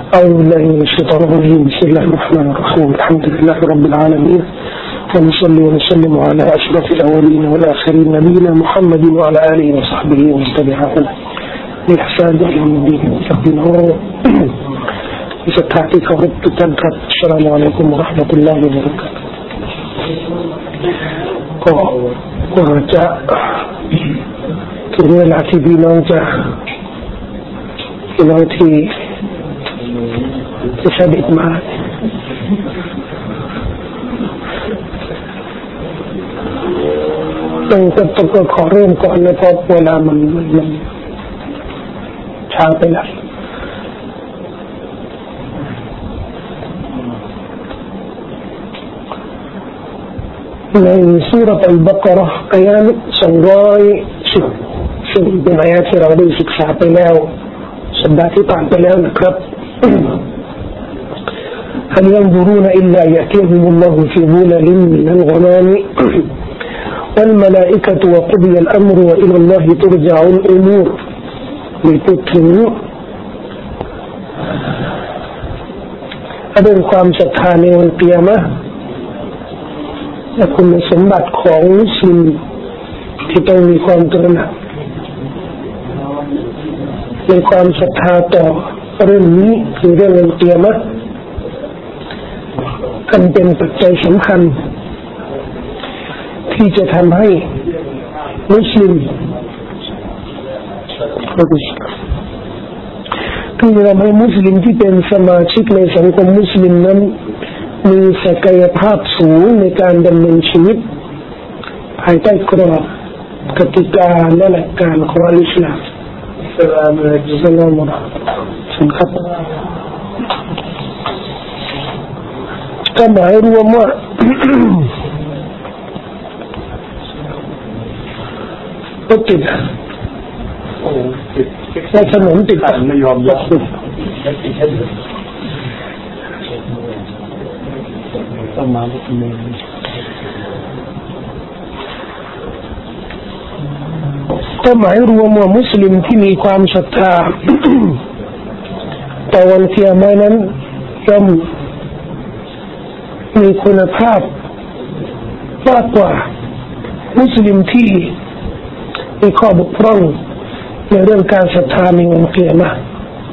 أعوذ بالله من الشيطان الرجيم بسم الله الرحمن الرحيم الحمد لله رب العالمين ونصلي ونسلم على أشرف الأولين والآخرين نبينا محمد وعلى آله وصحبه ومن تبعهم بإحسان إلى يوم الدين فقنا بفتحتي كرب تنكر السلام عليكم ورحمة الله وبركاته ورجاءถึงเวลาที่พี่น้องที่จะเสด็จมาต้องขอเริ่มก่อนนะเพราะเวลามันช้าไปแล้วในซูเราะห์อัลบะเกาะเราะห์อายะห์210ซึ่งเป็นอายะห์ที่เราได้ศึกษาไปแล้วสัปดาห์ที่ผ่านไปแล้วนะครับهل ينظرون إلا يأتيهم الله في ظلل من الغمام والملائكة وقضي الأمر وإلى الله ترجع الأمور لتتموا أبنความศรัทธาในวันกิยามะห์และคุณสมบัติของมุสลิมที่ต้องมีความตระหนักในความศรัทธาต่อเรื่องนี้คือเรื่องวันกิยามะห์อันเป็นปัจจัยสำคัญที่จะทำให้มุสลิมที่จะทำให้มุสลิมที่เป็นสมาชิกในสังคมมุสลิมนั้นมีศักยภาพสูงในการดำเนินชีวิตภายใต้กรอบกติกาและหลักการของอิสลามสลามอะลัยกุมสลามวะเราะห์มะตุลลอฮ์ก็หมายรวมว่ารถติดในถนนติดไม่ยอมยับต้องมาบุกเมืองก็หมายรวมว่ามุสลิมที่มีความศรัทธาต่อวันกิยามะห์นั้นย่อมมีคุณภาพมากกว่ามุสลิมที่มีข้อบกพร่องในเรื่องการศรัทธาในวันกิยามะห์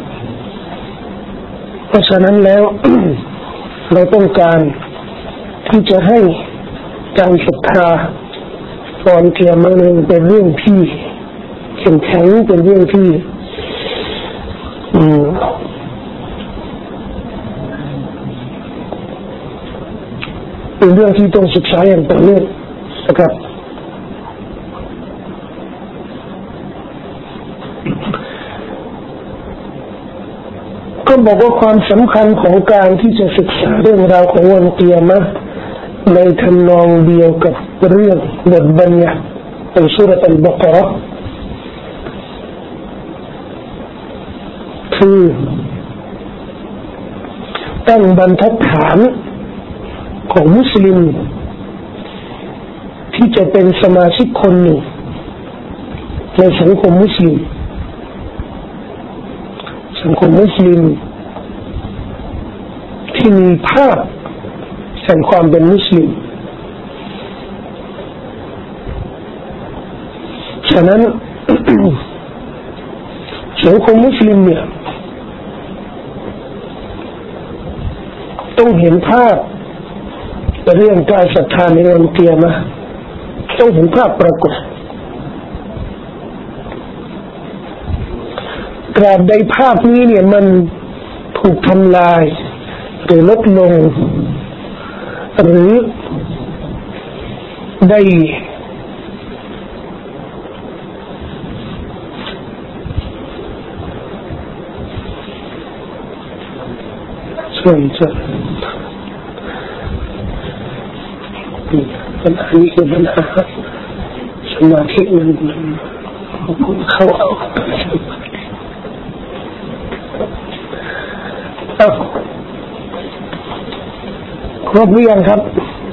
เพราะฉะนั้นแล้ว เราต้องการที่จะให้การศรัทธาวันกิยามะห์นั้นเป็นเรื่องที่เข้มแข็งเป็นเรื่องที่เป็นเรื่องที่ต้องศึกษาอย่างต่อเนื่องนะครับก็บอกว่าความสำคัญของการที่จะศึกษาเรื่องราวของวันกิยามะห์ในทำนองเดียวกับเรื่องบทบัญญัติในซูเราะห์อัลบะเกาะเราะห์คือตั้งบรรทัดฐานของมุสลิมที่จะเป็นสมาชิกคนหนึ่งในสังคมมุสลิมที่มีภาพแห่งความเป็นมุสลิมฉะนั้น สังคมมุสลิมเนี่ยต้องเห็นภาพเรื่องการศรัทธาในวันกิยามะห์ต้องเห็นภาพปรากฏตราบใดภาพนี้เนี่ยมันถูกทำลายหรือลดลงหรือได้ส่วนปัญหานี้คือปัญหาสมาธิมันเข้าเอาครบหรือยังครับ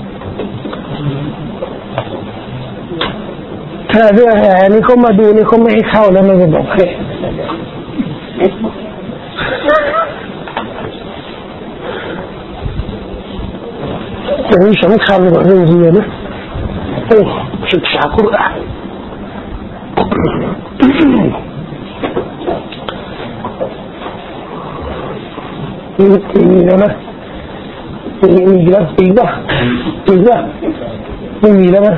ถ้าเรื่องแห่นี่เขามาดูนี่เขาไม่ให้เข้าแล้วมันจะบอกให้อย่างนี้สำคัญกว่าเรื่องเรียนนะศึกษากุรอานมีแล้วนะมีแล้วอีกป่ะไม่มีแล้วนะ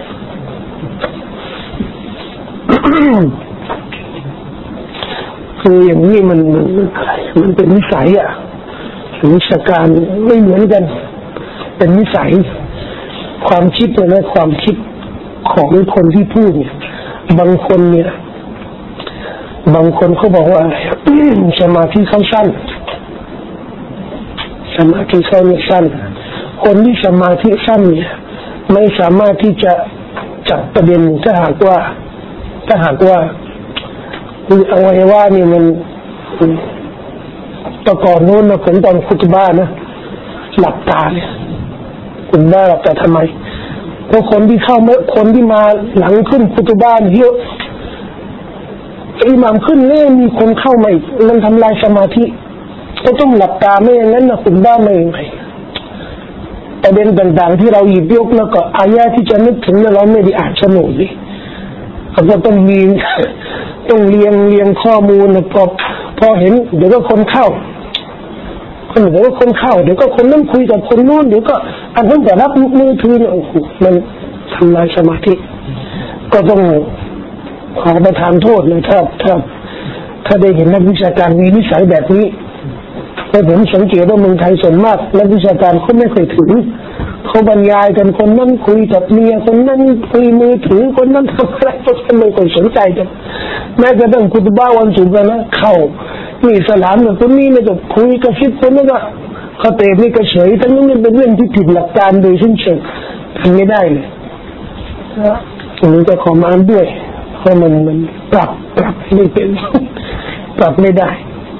คืออย่างนี้มันเป็นนิสัยอ่ะวิชาการไม่เหมือนกันเป็นนิสัยความคิดนะความคิดของคนที่พูดเนี่ยบางคนเขาบอกว่าสมาธิเขาสั้นสมาธิเขาสั้นคนที่สมาธิสั้นเนี่ยไม่สามารถที่จะจับประเด็นถ้าหากว่าอวัยวะนี่มันตะก่อนโน้นนะผมตอนคุตบ้านะหลับตาเนี่ยคุณบ้าหลับตาทำไมเพราะคนที่มาหลังขึ้นคุตบ้าเยอะอิหม่ามขึ้นเนี่ยมีคนเข้ามาอีกมันทำลายสมาธิก็ต้องหลับตาไม่อย่างนั้นนะคุตบ้าไม่ประเด็นต่างๆที่เราหยิบยกแล้วก็อายะที่จะนึกถึงเราไม่ได้อ่านสนุกดิก็ต้องเรียงข้อมูลนะพอเห็นเดี๋ยวก็คนเข้าเดี๋ยวก็คนเข้าเดี๋ยวก็คนนั้นคุยกับคนนู้นเดี๋ยวก็อันนั้นแต่รับมือถือโอ้โหมันทำลายสมาธิก็ต้องขอประทานโทษเลยถ้าได้เห็นนักวิชาการมีนิสัยแบบนี้แต่ผมสังเกตว่าเมืองไทยส่วนมากนักวิชาการเขาไม่เคยถึงเขาบรรยายกันคนนั้นคุยกับเมียคนนั้นคุยมือถือคนนั้นทำอะไรก็ไม่ค่อยสนใจกันแม้กระทั่งคุตบ้าวันศุกร์นะเข้านี่สลามกับคนนี้เนี่ยก็คุยกับชิดคนนั้นก็เขาเตะนี่ก็เฉยทั้งนั้นเป็นเรื่องที่ผิดหลักการโดยสิ้นเชิงทำไม่ได้เลยอันนี้ก็ขอมาด้วยเพราะมันปรับไม่เป็นปรับไม่ได้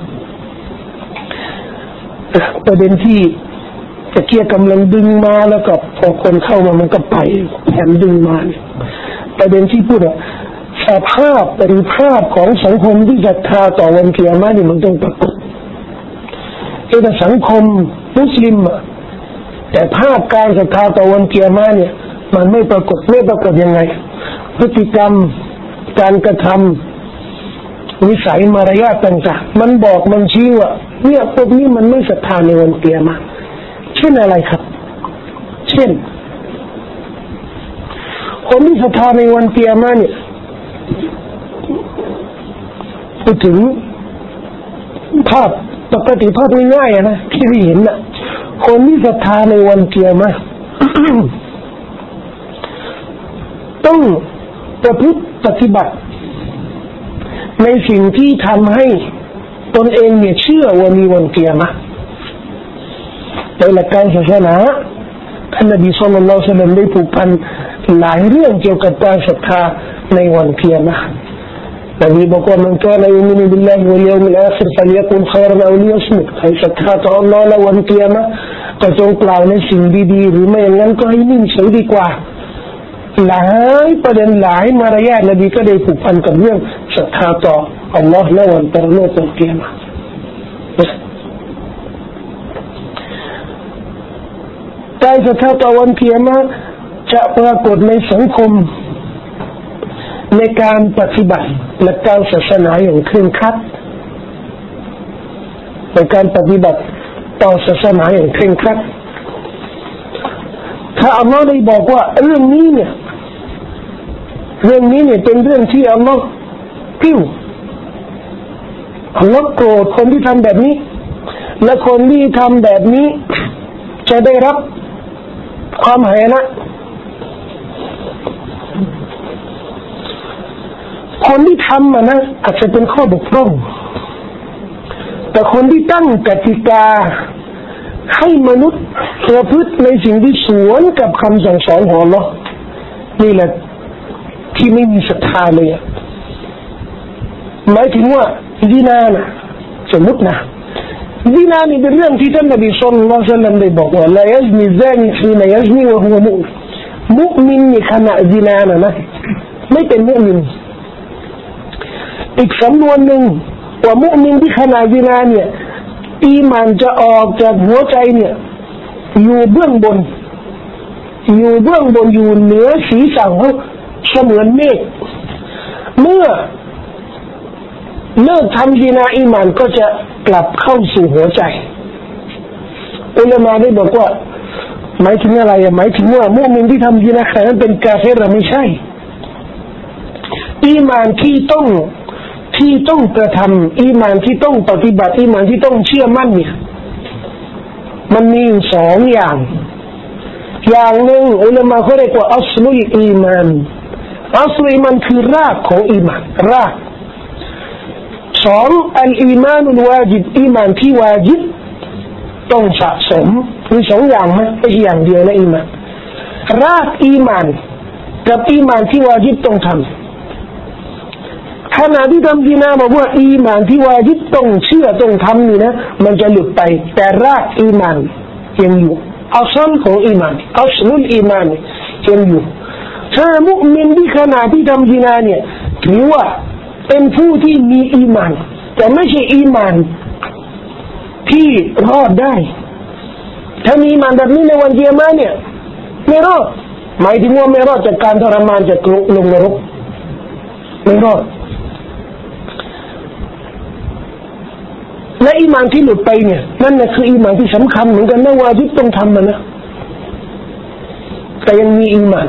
ประเด็นที่ตะเกียกำลังดึงมาแล้วก็พอคนเข้ามามันก็ไปแถมดึงมาประเด็นที่พูดอะสภาพหรือภาพของสังคมที่ศรัทธาต่อวันเกียรตินี่มันต้องปรากฏแต่สังคมมุสลิมอะแต่ภาพการศรัทธาต่อวันเกียรติเนี่ยมันไม่ปรากฏยังไงพฤติกรรมการกระทำวิสัยมารยาทต่างๆมันชี้ว่าเนี่ยพวกนี้มันไม่ศรัทธาในวันเกียรติเช่นอะไรครับเช่นคนที่ศรัทธาในวันเกียรติเนี่ยพูดถึงภาพปกติภาพง่ายๆนะที่เห็นน่ะคนที่ศรัทธาในวันเกียรติ ต้องประพฤติปฏิบัติในสิ่งที่ทำให้ตนเองเนี่ยเชื่อว่ามีวันเกียรติในหลักการศาสนาท่านนบีศ็อลลัลลอฮุอะลัยฮิวะซัลลัมได้ผูกพันหลายเรื่องเกี่ยวกับการศรัทธาในวันเกียรตินบีบอกว่ามันกานะยุมินุบิลลาฮิวัลยอมิลอาคิรฟัลยะกุลค็อยรันเอาลิยัสมุตใครศรัทธาต่ออัลเลาะห์และวันเกียรติก็จงกล่าวในสิ่งดีๆหรือไม่อย่างนั้นก็ให้นิ่งเฉยดีกว่าหลายประเด็นหลายมารยาทนบีก็ได้ผูกพันกับเรื่องศรัทธาต่ออัลเลาะห์และวันปรโลกวันเกียรติการศรัทธาต่อวันเกียรติจะปรากฏในสังคมในการปฏิบัติหลักการศาสนาอย่างเคร่งครัดในการปฏิบัติต่อศาสนาอย่างเคร่งครัดถ้าอัลลอฮ์ได้บอกว่าเรื่องนี้เนี่ยเป็นเรื่องที่อัลลอฮ์กิ้วอัลลอฮ์โกรธคนที่ทำแบบนี้และคนที่ทำแบบนี้จะได้รับความหายนะคนที่ทำนะอาจจะเป็นข้อบกพร่องแต่คนที่ตั้งกติกาให้มนุษย์ประพฤติในสิ่งที่สวนกับคำสั่งสอนของอัลเลาะห์นี่แหละที่ไม่มีศรัทธาเลยหมายถึงว่าซินานะสมมตินะซินานี่เป็นเรื่องที่ท่านนบีศ็อลลัลลอฮุอะลัยฮิวะซัลลัมได้บอกว่าลายัซนีซานีฮีนะยัซนีวะฮุวะมุมินในขณะซินานะไม่เป็นมุมินอีกสำนวนหนึ่งว่ามุมินที่ขณะซินาเนี่ยอีมานจะออกจากหัวใจเนี่ยอยู่เบื้องบนอยู่เบื้องบนอยู่เหนือศีรษะเขาเสมือนเมฆเมื่อเลิกทำซินาอีหม่านก็จะกลับเข้าสู่หัวใจอุลามะได้บอกว่าหมายถึงอะไรหมายถึงว่ามุมินที่ทำซินานั้นเป็นกาเฟรหรือไม่ใช่อีหม่านที่ต้องกระทำอีหม่านที่ต้องปฏิบัติอีหม่านที่ต้องเชื่อมั่นเนี่ยมันมีอยู่สองอย่างหนึ่งอุลามะเขาเรียกว่าอัศลุลอีมานอัศลุลอีมานคือรากของอีหม่านรากสองอัลอีมานุลวาจิบอีหม่านที่วาจิบต้องสะสมมีสองอย่างมั้ยไม่ใช่อย่างเดียวนะอีหม่านรากอีหม่านกับอีหม่านที่วาจิบต้องทำขณะที่ทำซินาบอกว่าอีหม่านที่วาจิบต้องเชื่อต้องทำนี่นะมันจะหลุดไปแต่รากอีหม่านยังอยู่อัศลของอีหม่านอัศลุลอีมานยังอยู่ถ้ามุมินที่ขณะที่ทำซินาเนี่ยถือว่าเป็นผู้ที่มีอีหม่านแต่ไม่ใช่อีหม่านที่รอดได้ถ้ามีอีหม่านแบบนี้ในวันเกียรติเนี่ยไม่รอดหมายถึงว่าไม่รอดจากการทรมานจากลงนรกไม่รอดและอีหม่านที่หลุดไปเนี่ยนั่นแหละคืออีหม่านที่สำคัญเหมือนกันนะวาญิบต้องทำมันนะแต่ยังมีอีหม่าน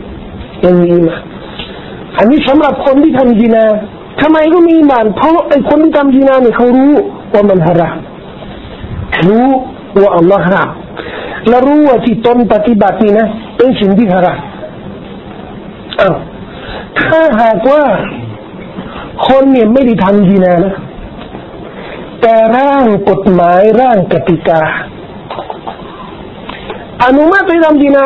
อันนี้สำหรับคนที่ทำซินาทำไมก็มีอีหม่านเพราะไอ้คนที่ทำซินาเนี่ยเขารู้ว่ามันฮารามรู้ว่าอัลลอฮ์ห้ามและรู้ว่าที่ตนปฏิบัตินี่นะเป็นสิ่งที่ฮารามถ้าหากว่าคนเนี่ยไม่ได้ทำซินานะแต่ร่างกฎหมายร่างกติกาอนุมัติให้ทำซินา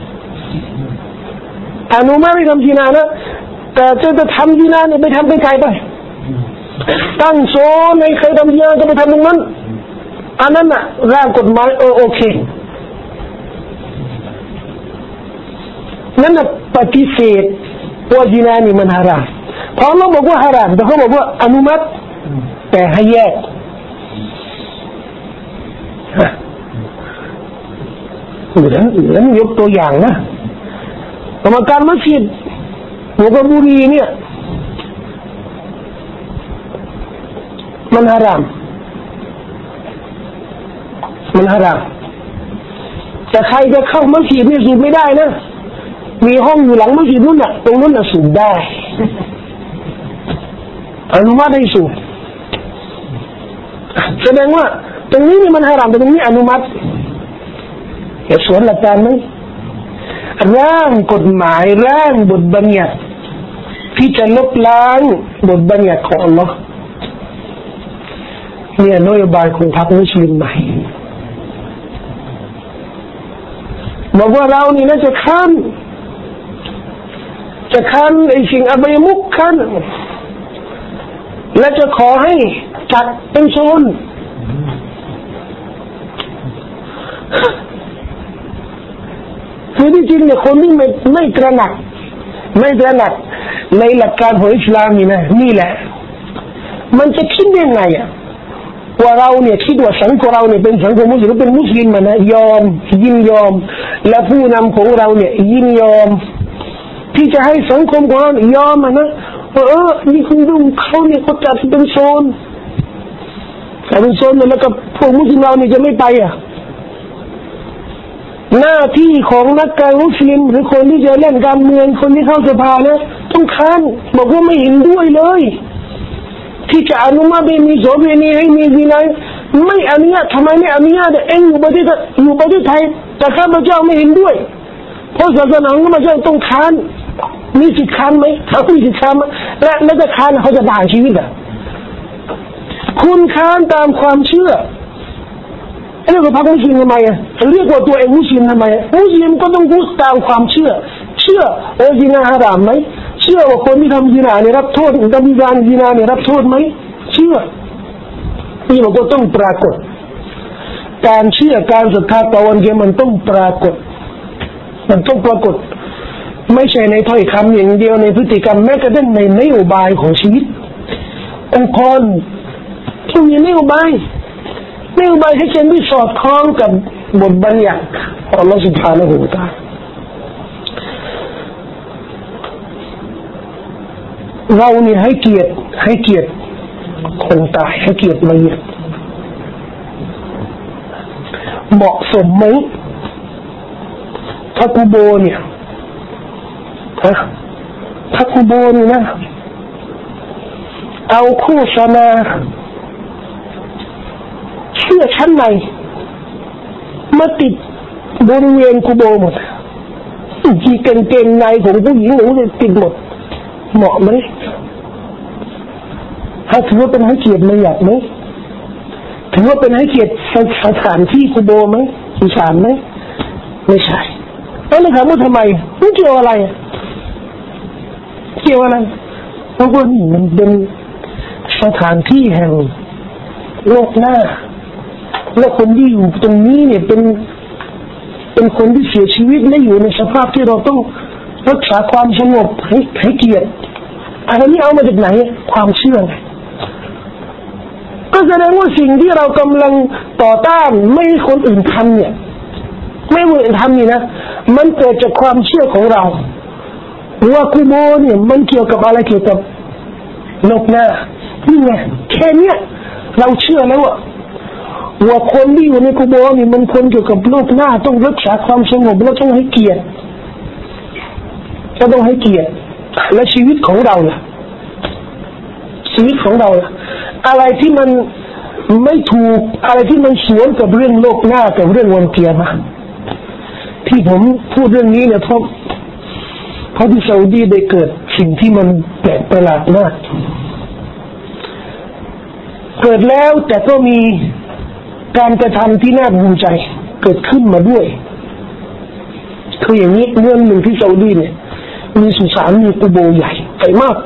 อนุมัติให้ทำซินานะแต่จะทำซินาเนี่ยไปทำไปไกลไปตั้งโซนในใครทำซินาก็ไปทำตรงนั้นอันนั้นน่ะร่างกฎหมายโอเคนั่นน่ะปฏิเสธว่าซินานี่มันฮารามเพราะเราบอกว่าฮารามแต่เขาบอกว่าอนุมัติแต่ให้แยกเหมือนยกตัวอย่างนะกรรมการมัสยิดหัวกระบุรีเนี่ยมันฮารามแต่ใครจะเข้ามัสยิดนี่สูบไม่ได้นะมีห้องอยู่หลังมัสยิดนู่นน่ะตรงนั้นน่ะสูบได้อนุมัติให้สูบแสดงว่าตรงนี้นี่มันฮารามแต่ตรงนี้อนุมัติเหตุผลหลักการไหมร่างกฎหมายร่างบทบัญญัติที่จะลบล้างบทบัญญัติของอัลลอฮ์เนี่ยนโยบายของพรรคมุสลิมใหม่บอกว่าเรานี่น่าจะค้านไอ้สิ่งอบายมุขค้านและจะขอให้จัดเป็นโซนคือที่จริงเนี่ยคนที่ไม่ตระหนักในหลักการของอิสลามนี่แหละมันจะคิดยังไงว่าเราเนี่ยคิดว่าสังคมเราเนี่ยเป็นสังคมมุสลิมเป็นมุสลิมนะยินยอมและผู้นำของเราเนี่ยยินยอมที่จะให้สังคมของเรายอมนะนี่คุณดูเขาเนี่ยเขาจัดเป็นโซนแล้วกับพวกมุสลิมเราเนี่ยจะไม่ไปหน้าที่ของนักการมุสลิมหรือคนที่จะเล่นการเมืองคนที่เข้าสภานะต้องค้านบอกว่าไม่เห็นด้วยเลยที่จะอนุมัติให้มีโสเภณีให้มีซินาไม่อนุญาตทำไมไม่อนุญาตเองอยู่ประเทศไทยแต่ข้าพเจ้าไม่เห็นด้วยเพราะศาสนาของข้าพเจ้าต้องค้านมีสิทธิ์ค้านไหมเขามีสิทธิ์ค้านและจะค้านเขาจะด่าชีวิตคุณค้านตามความเชื่อเรียกว่าพรรคมุสลิมทำไมเรียกว่าตัวเองมุสลิมทำไมมุสลิมก็ต้องพูดตามความเชื่อซินาฮารามไหมเชื่อว่าคนที่ทำซินาเนี่ยรับโทษทำการซินาเนี่ยรับโทษไหมเชื่อนี่มันก็ต้องปรากฏการเชื่อการศรัทธาต่อวันเกียรติมันต้องปรากฏไม่ใช่ในถ้อยคำอย่างเดียวในพฤติกรรมแม้กระทั่งในนโยบายของชีวิตองค์กรต้องมีนโยบายให้เช่นที่สอดคล้องกับบทบัญญัติของอัลลอฮฺ سبحانه และ تعالى เราเนี่ยให้เกียรติคนตายให้เกียรติมัยยิตเหมาะสมไหมถ้ากูโบเนี่ยถ้ากูโบนี่นะเอาโฆษณาเสื้อชั้นในมาติดบริเวณกูโบหมดที่กางเกงในของผู้หญิงหนูเนี่ยติดหมดเหมาะไหมถ้าถือว่าเป็นให้เกียรติมัยยิตไหมถือว่าเป็นให้เกียรติสถานที่กูโบไหมสุสานไหมไม่ใช่แล้วถามว่าทำไมมันเกี่ยวอะไรเกี่ยวอะไรเพราะว่านี่มันเป็นสถานที่แห่งโลกหน้าและคนที่อยู่ตรงนี้เนี่ยเป็นคนที่เสียชีวิตและอยู่ในสภาพที่เราต้องรักษาความสงบให้เกียรติอะไรนี้เอามาจากไหนความเชื่อไงก็แสดงว่าสิ่งที่เรากำลังต่อต้านไม่ให้คนอื่นทำเนี่ยไม่ให้คนอื่นทำนี่นะมันเกิดจากความเชื่อของเราว่ากุโบร์เนี่ยมันเกี่ยวกับอะไรเกี่ยวกับโลกหน้านี่ไงแค่เนี้ยเราเชื่อแล้วว่าคนที่อยู่ในกุโบร์นี่มันคนเกี่ยวกับโลกหน้าต้องรักษาความสงบแล้วต้องให้เกียรติต้องให้เกียรติและชีวิตของเราล่ะชีวิตของเราล่ะอะไรที่มันไม่ถูกอะไรที่มันสวนกับเรื่องโลกหน้ากับเรื่องวันเกียรติที่ผมพูดเรื่องนี้เนี่ยเพราะที่ซาอุดีได้เกิดสิ่งที่มันแปลกประหลาดมากเกิดแล้วแต่ก็มีการกระทำที่น่าภูมิใจเกิดขึ้นมาด้วยคืออย่างนี้เรื่องหนึ่งที่ซาอุดีเนี่ยมีสุสานมีกุโบใหญ่ใหญ่มาก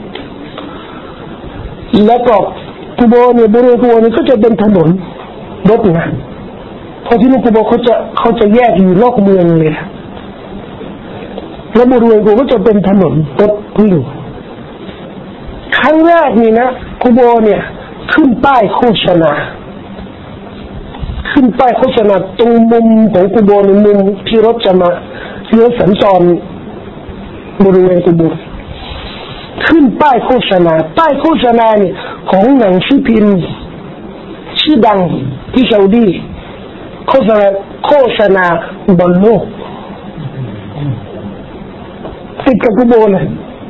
แล้วก็กุโบเนี่ยบริเวณกุโบเนี่ยก็จะเป็นถนนรถนะเพราะที่นู่นกุโบเขาจะแยกอยู่นอกเมืองเลยแล้วบริเวณกุโบก็จะเป็นถนนรถวิ่งครั้งแรกนี่นะกุโบเนี่ยขึ้นป้ายโฆษณาตรงมุมของกุโบในมุมที่รถจะมาเลี้ยวสัญจรบริเวณกุโบขึ้นป้ายโฆษณาเนี่ยของหนังสือพิมพ์ชื่อดังที่ซาอุดีโฆษณาบอลโลกติดกับกุโบเลย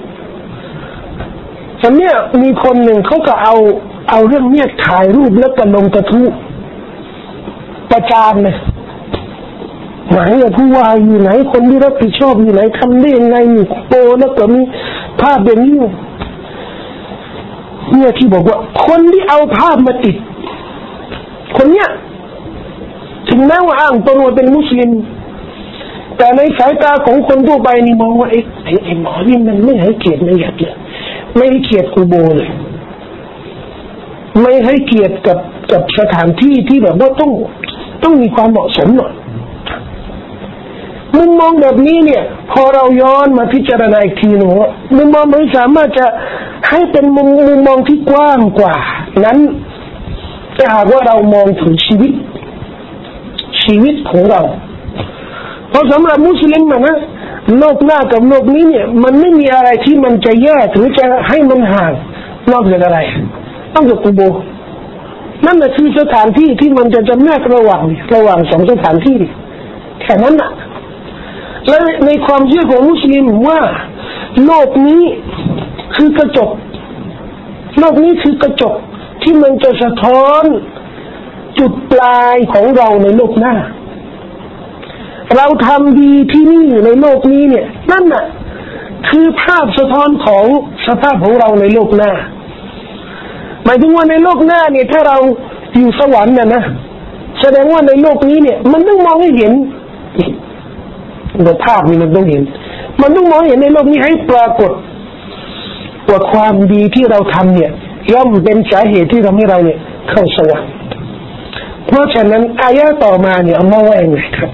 แต่เนี่ยมีคนหนึ่งเขาก็เอาเรื่องเนี้ยถ่ายรูปแล้วก็ลงกระทู้ประจานเลยไหนผู้ว่าอยู่ไหนคนที่รับผิดชอบอยู่ไหนทำได้ยังไงมีโปแล้วก็มีภาพแบบนี้เนี่ยที่บอกว่าคนที่เอาภาพมาติดคนเนี้ยถึงแม้ว่าอ้างตนว่าเป็นมุสลิมแต่ในสายตาของคนทั่วไปนี่มองว่าไอ้หมอนี่มันไม่ให้เกียรติไม่อยากเลยไม่ให้เกียรติกุโบเลยไม่ให้เกียรติกับสถานที่ที่แบบว่าต้องมีความเหมาะสมหน่อยมุมมองแบบนี้เนี่ยพอเราย้อนมาพิจารณาอีกทีหนึ่งว่ามุมมองมันสามารถจะให้เป็นมุมมองที่กว้างกว่านั้นถ้าหากว่าเรามองถึงชีวิตของเราเพราะสำหรับมุสลิมนะโลกหน้ากับโลกนี้เนี่ยมันไม่มีอะไรที่มันจะแยกหรือจะให้มันห่างนอกจากอะไรนอกจากกุโบนั่นแหละคือสถานที่ที่มันจะจำแนกระหว่างสองสถานที่แค่นั้นน่ะและในความเชื่อของมุสลิมว่าโลกนี้คือกระจกที่มันจะสะท้อนจุดปลายของเราในโลกหน้าเราทำดีที่นี่ในโลกนี้เนี่ยนั่นน่ะคือภาพสะท้อนของสภาพของเราในโลกหน้าหมายถึงว่าในโลกหน้าเนี่ยถ้าเราอยู่สวรรค์นะแสดงว่าในโลกนี้เนี่ยมันต้องมองให้เห็นในภาพนี้มันต้องเห็นมันต้องมองเห็นในโลกนี้ให้ปรากฏว่าความดีที่เราทำเนี่ยย่อมเป็นสาเหตุที่ทำให้เราเนี่ยเข้าสวรรค์เพราะฉะนั้นอายะต่อมาเนี่ยอัลลอฮ์ว่าอย่างไรครับ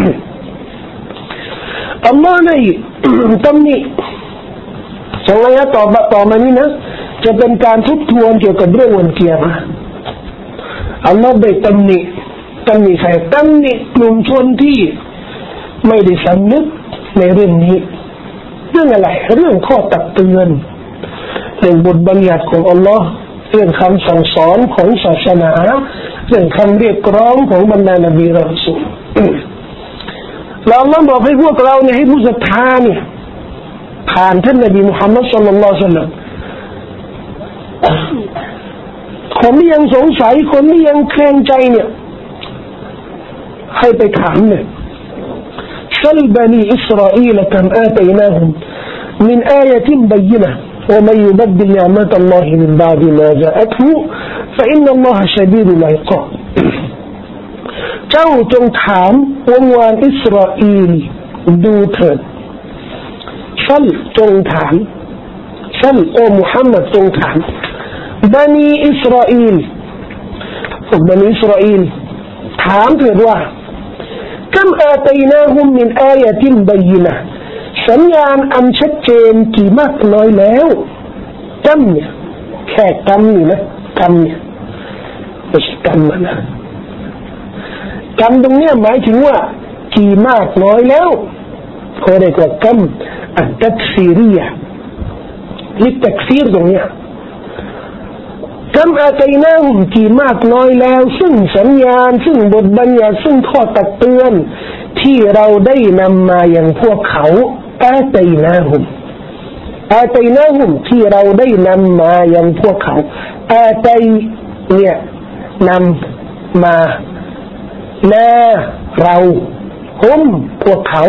อัลลอฮ์ได้ตำหนิสองอายะต่อมานี้นะจะเป็นการทบทวนเกี่ยวกับเรื่องวันเกียรติอัลลอฮ์ได้ตำหนิใครตำหนิกลุ่มชนที่ไม่ได้สำนึกในเรื่องนี้เรื่องอะไรเรื่องข้อตักเตือนรื่องบทบัญญัติของอัลลอฮ์เรื่องคำสั่งสอนของศาสนาเรื่องคำเรียกร้องของบรรดานบีและรอซูลแล้วอัลลอฮ์บอกให้พวกเราเนี่ยให้ผู้ศรัทธาเนี่ยผ่านท่านนบีมุฮัมมัดศ็อลลัลลอฮุอะลัยฮิวะซัลลัมคนที่ยังสงสัยคนที่ยังแคลงใจเนี่ยให้ไปถามเนี่ยسل بني إسرائيل كم آتيناهم من آية بينة ومن يبدل نعمة الله من بعد ما جاءته فإن الله شديد العقاب เจ้าจงถามวงวานอิสราเอลดูเถิดซัลจงถามซัลโอมุฮัมมัดจงถามบันีอิสราเอลพวกบันีอิสราเอลถามเถิดว่าكم آتيناهم من آية بينة สัญญาณอันชัดเจนกี่มากน้อยแล้วกัมเนี่ยแค่กัมนี่นะกัมเนี่ยไม่ใช่กัมนะกัมตรงเนี้ยหมายถึงว่ากี่มากน้อยแล้วเขาเรียกว่ากัมอัตตักซีรียะลิตักซีรตรงเนี้ยกัมอาตัยนาฮุมกี่มากน้อยแล้วซึ่งสัญญาณซึ่งบทบัญญัติซึ่งข้อตักเตือนที่เราได้นำมาอย่างพวกเขาอาตัยนาฮุมที่เราได้นำมาอย่างพวกเขาอาตัยเนี่ยนำมานาเราฮุมพวกเขา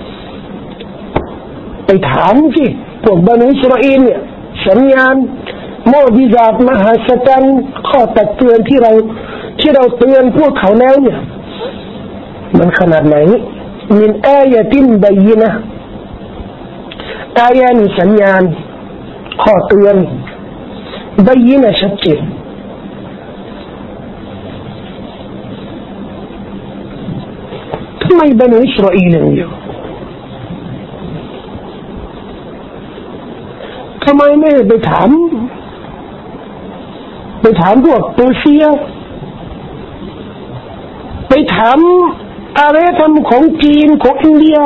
ไปถามสิพวกบันิอิสราเอลเนี่ยสัญญาณมอญิซาตมหาศาลข้อตักเตือนที่เราเตือนพวกเขาแล้วเนี่ยมันขนาดไหนมินอายะตินบัยนะอายะนี่สัญญาณข้อเตือนบัยนะชัดเจนทำไมบันิอิสราเอลเนี่ยทำไมไม่ไปถามพวกเปอร์เซียไปถามอารยธรรมของจีนของอินเดีย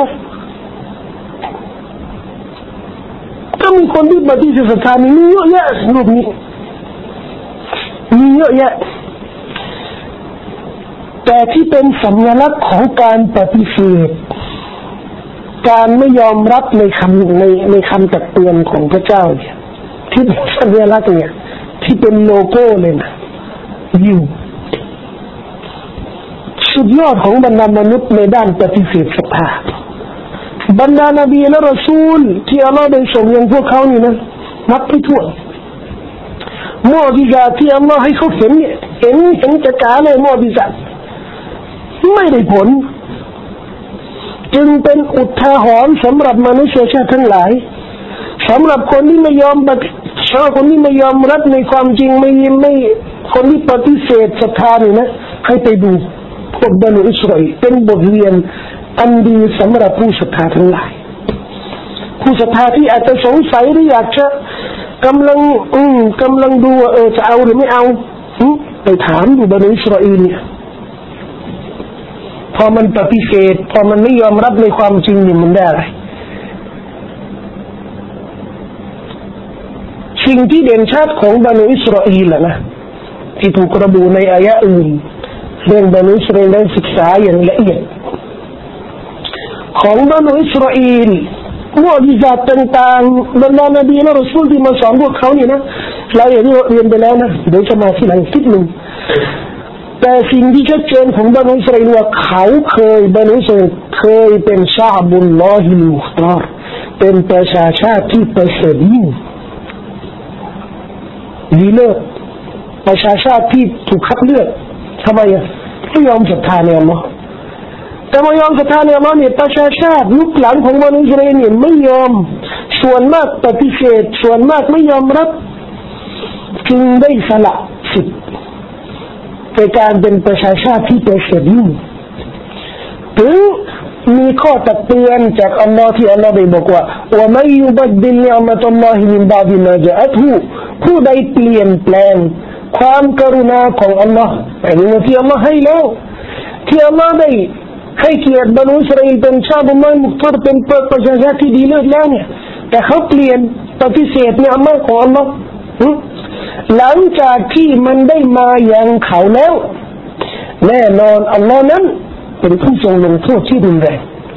ก็มีคนที่ปฏิเสธศรัทธามีเยอะแยะรูปนี้มีเยอะแยะแต่ที่เป็นสัญลักษณ์ของการปฏิเสธการไม่ยอมรับในคำตักเตือนของพระเจ้าเนี่ยที่เป็นสัญลักษณ์เนี่ยที่เป็นโลโก้เลยนะอยู่สุดยอดของบรรดามนุษย์ในด้านปฏิเสธศรัทธาบรรดานบีและรอซูลที่อัลลอฮ์ได้ส่งยังพวกเขานี่นะนับไม่ถ้วนมอญิซาที่อัลลอฮ์ให้เขาเห็นจะกาเลยมอญิซาไม่ได้ผลจึงเป็นอุทาหรณ์สำหรับมนุษยชาติทั้งหลายสำหรับคนที่ไม่ยอมคนที่ไม่ยอมรับในความจริงไม่คนที่ปฏิเสธศรัทธานี่นะให้ไปดูพวกบันิอิสราเอลเป็นบทเรียนอันดีสำหรับผู้ศรัทธาทั้งหลายผู้ศรัทธาที่อาจจะสงสัยหรืออยากจะกำลังดูว่าจะเอาหรือไม่เอาไปถามดูบันิอิสราเอลเนี่ยพอมันปฏิเสธพอมันไม่ยอมรับในความจริงนี่มันได้อะไรสิ่งที่เด่นชัดของบันิอิสราเอลนะที่ถูกระบุในอายะอื่นเรื่องบันิอิสราเอลได้ศึกษาอย่างละเอียดของบันิอิสราเอลมอญิซาตต่างๆบรรดานบีและรอซูลที่มาสอนพวกเขานี่นะเราอย่างที่เรียนไปแล้วนะเดี๋ยวจะมาที่หลังนิดนึงแต่สิ่งที่ชัดเจนของบันิอิสราเอลว่าเขาบันิอิสราเอลเคยเป็นชาบุลลอฮิลมุคตาร์เป็นประชาชาติที่ประเสริฐยิ่งดีเลิศประชาชาติที่ถูกคัดเลือกทำไมไม่ยอมศรัทธาในอัลลอฮ์แต่ไม่ยอมศรัทธาในอัลลอฮ์เนี่ยประชาชาติยุคหลังของบันิอิสราเอลเนี่ยไม่ยอมส่วนมากปฏิเสธส่วนมากไม่ยอมรับจึงได้สละสิทธิ์ในการเป็นประชาชาติที่ประเสริฐยิ่งถึงมีข้อตักเตือนจากอัลลอฮ์ที่อัลลอฮ์ได้บอกว่าว่าไม่ยุบดิลนิอัมะตุลลอฮิมินบาดิมาจาอะฮูผู้ใดเปลี่ยนแปลงความกรุณาของอัลลอฮ์หมายถึงที่อัลลอฮ์ให้แล้วที่อัลลอฮ์ได้ให้เกียรติบันิอิสราเอลเป็นชาติมุสลิมเป็นประชาชาติที่ดีเลิศแล้วเนี่ยแต่เขาเปลี่ยนปฏิเสธเนี่ยมาของอัลลอฮ์หลังจากที่มันได้มาอย่างเขาแล้วแน่นอนอัลลอฮ์นั้นเป็นผู้ทรงลงโทษที่รุนแรง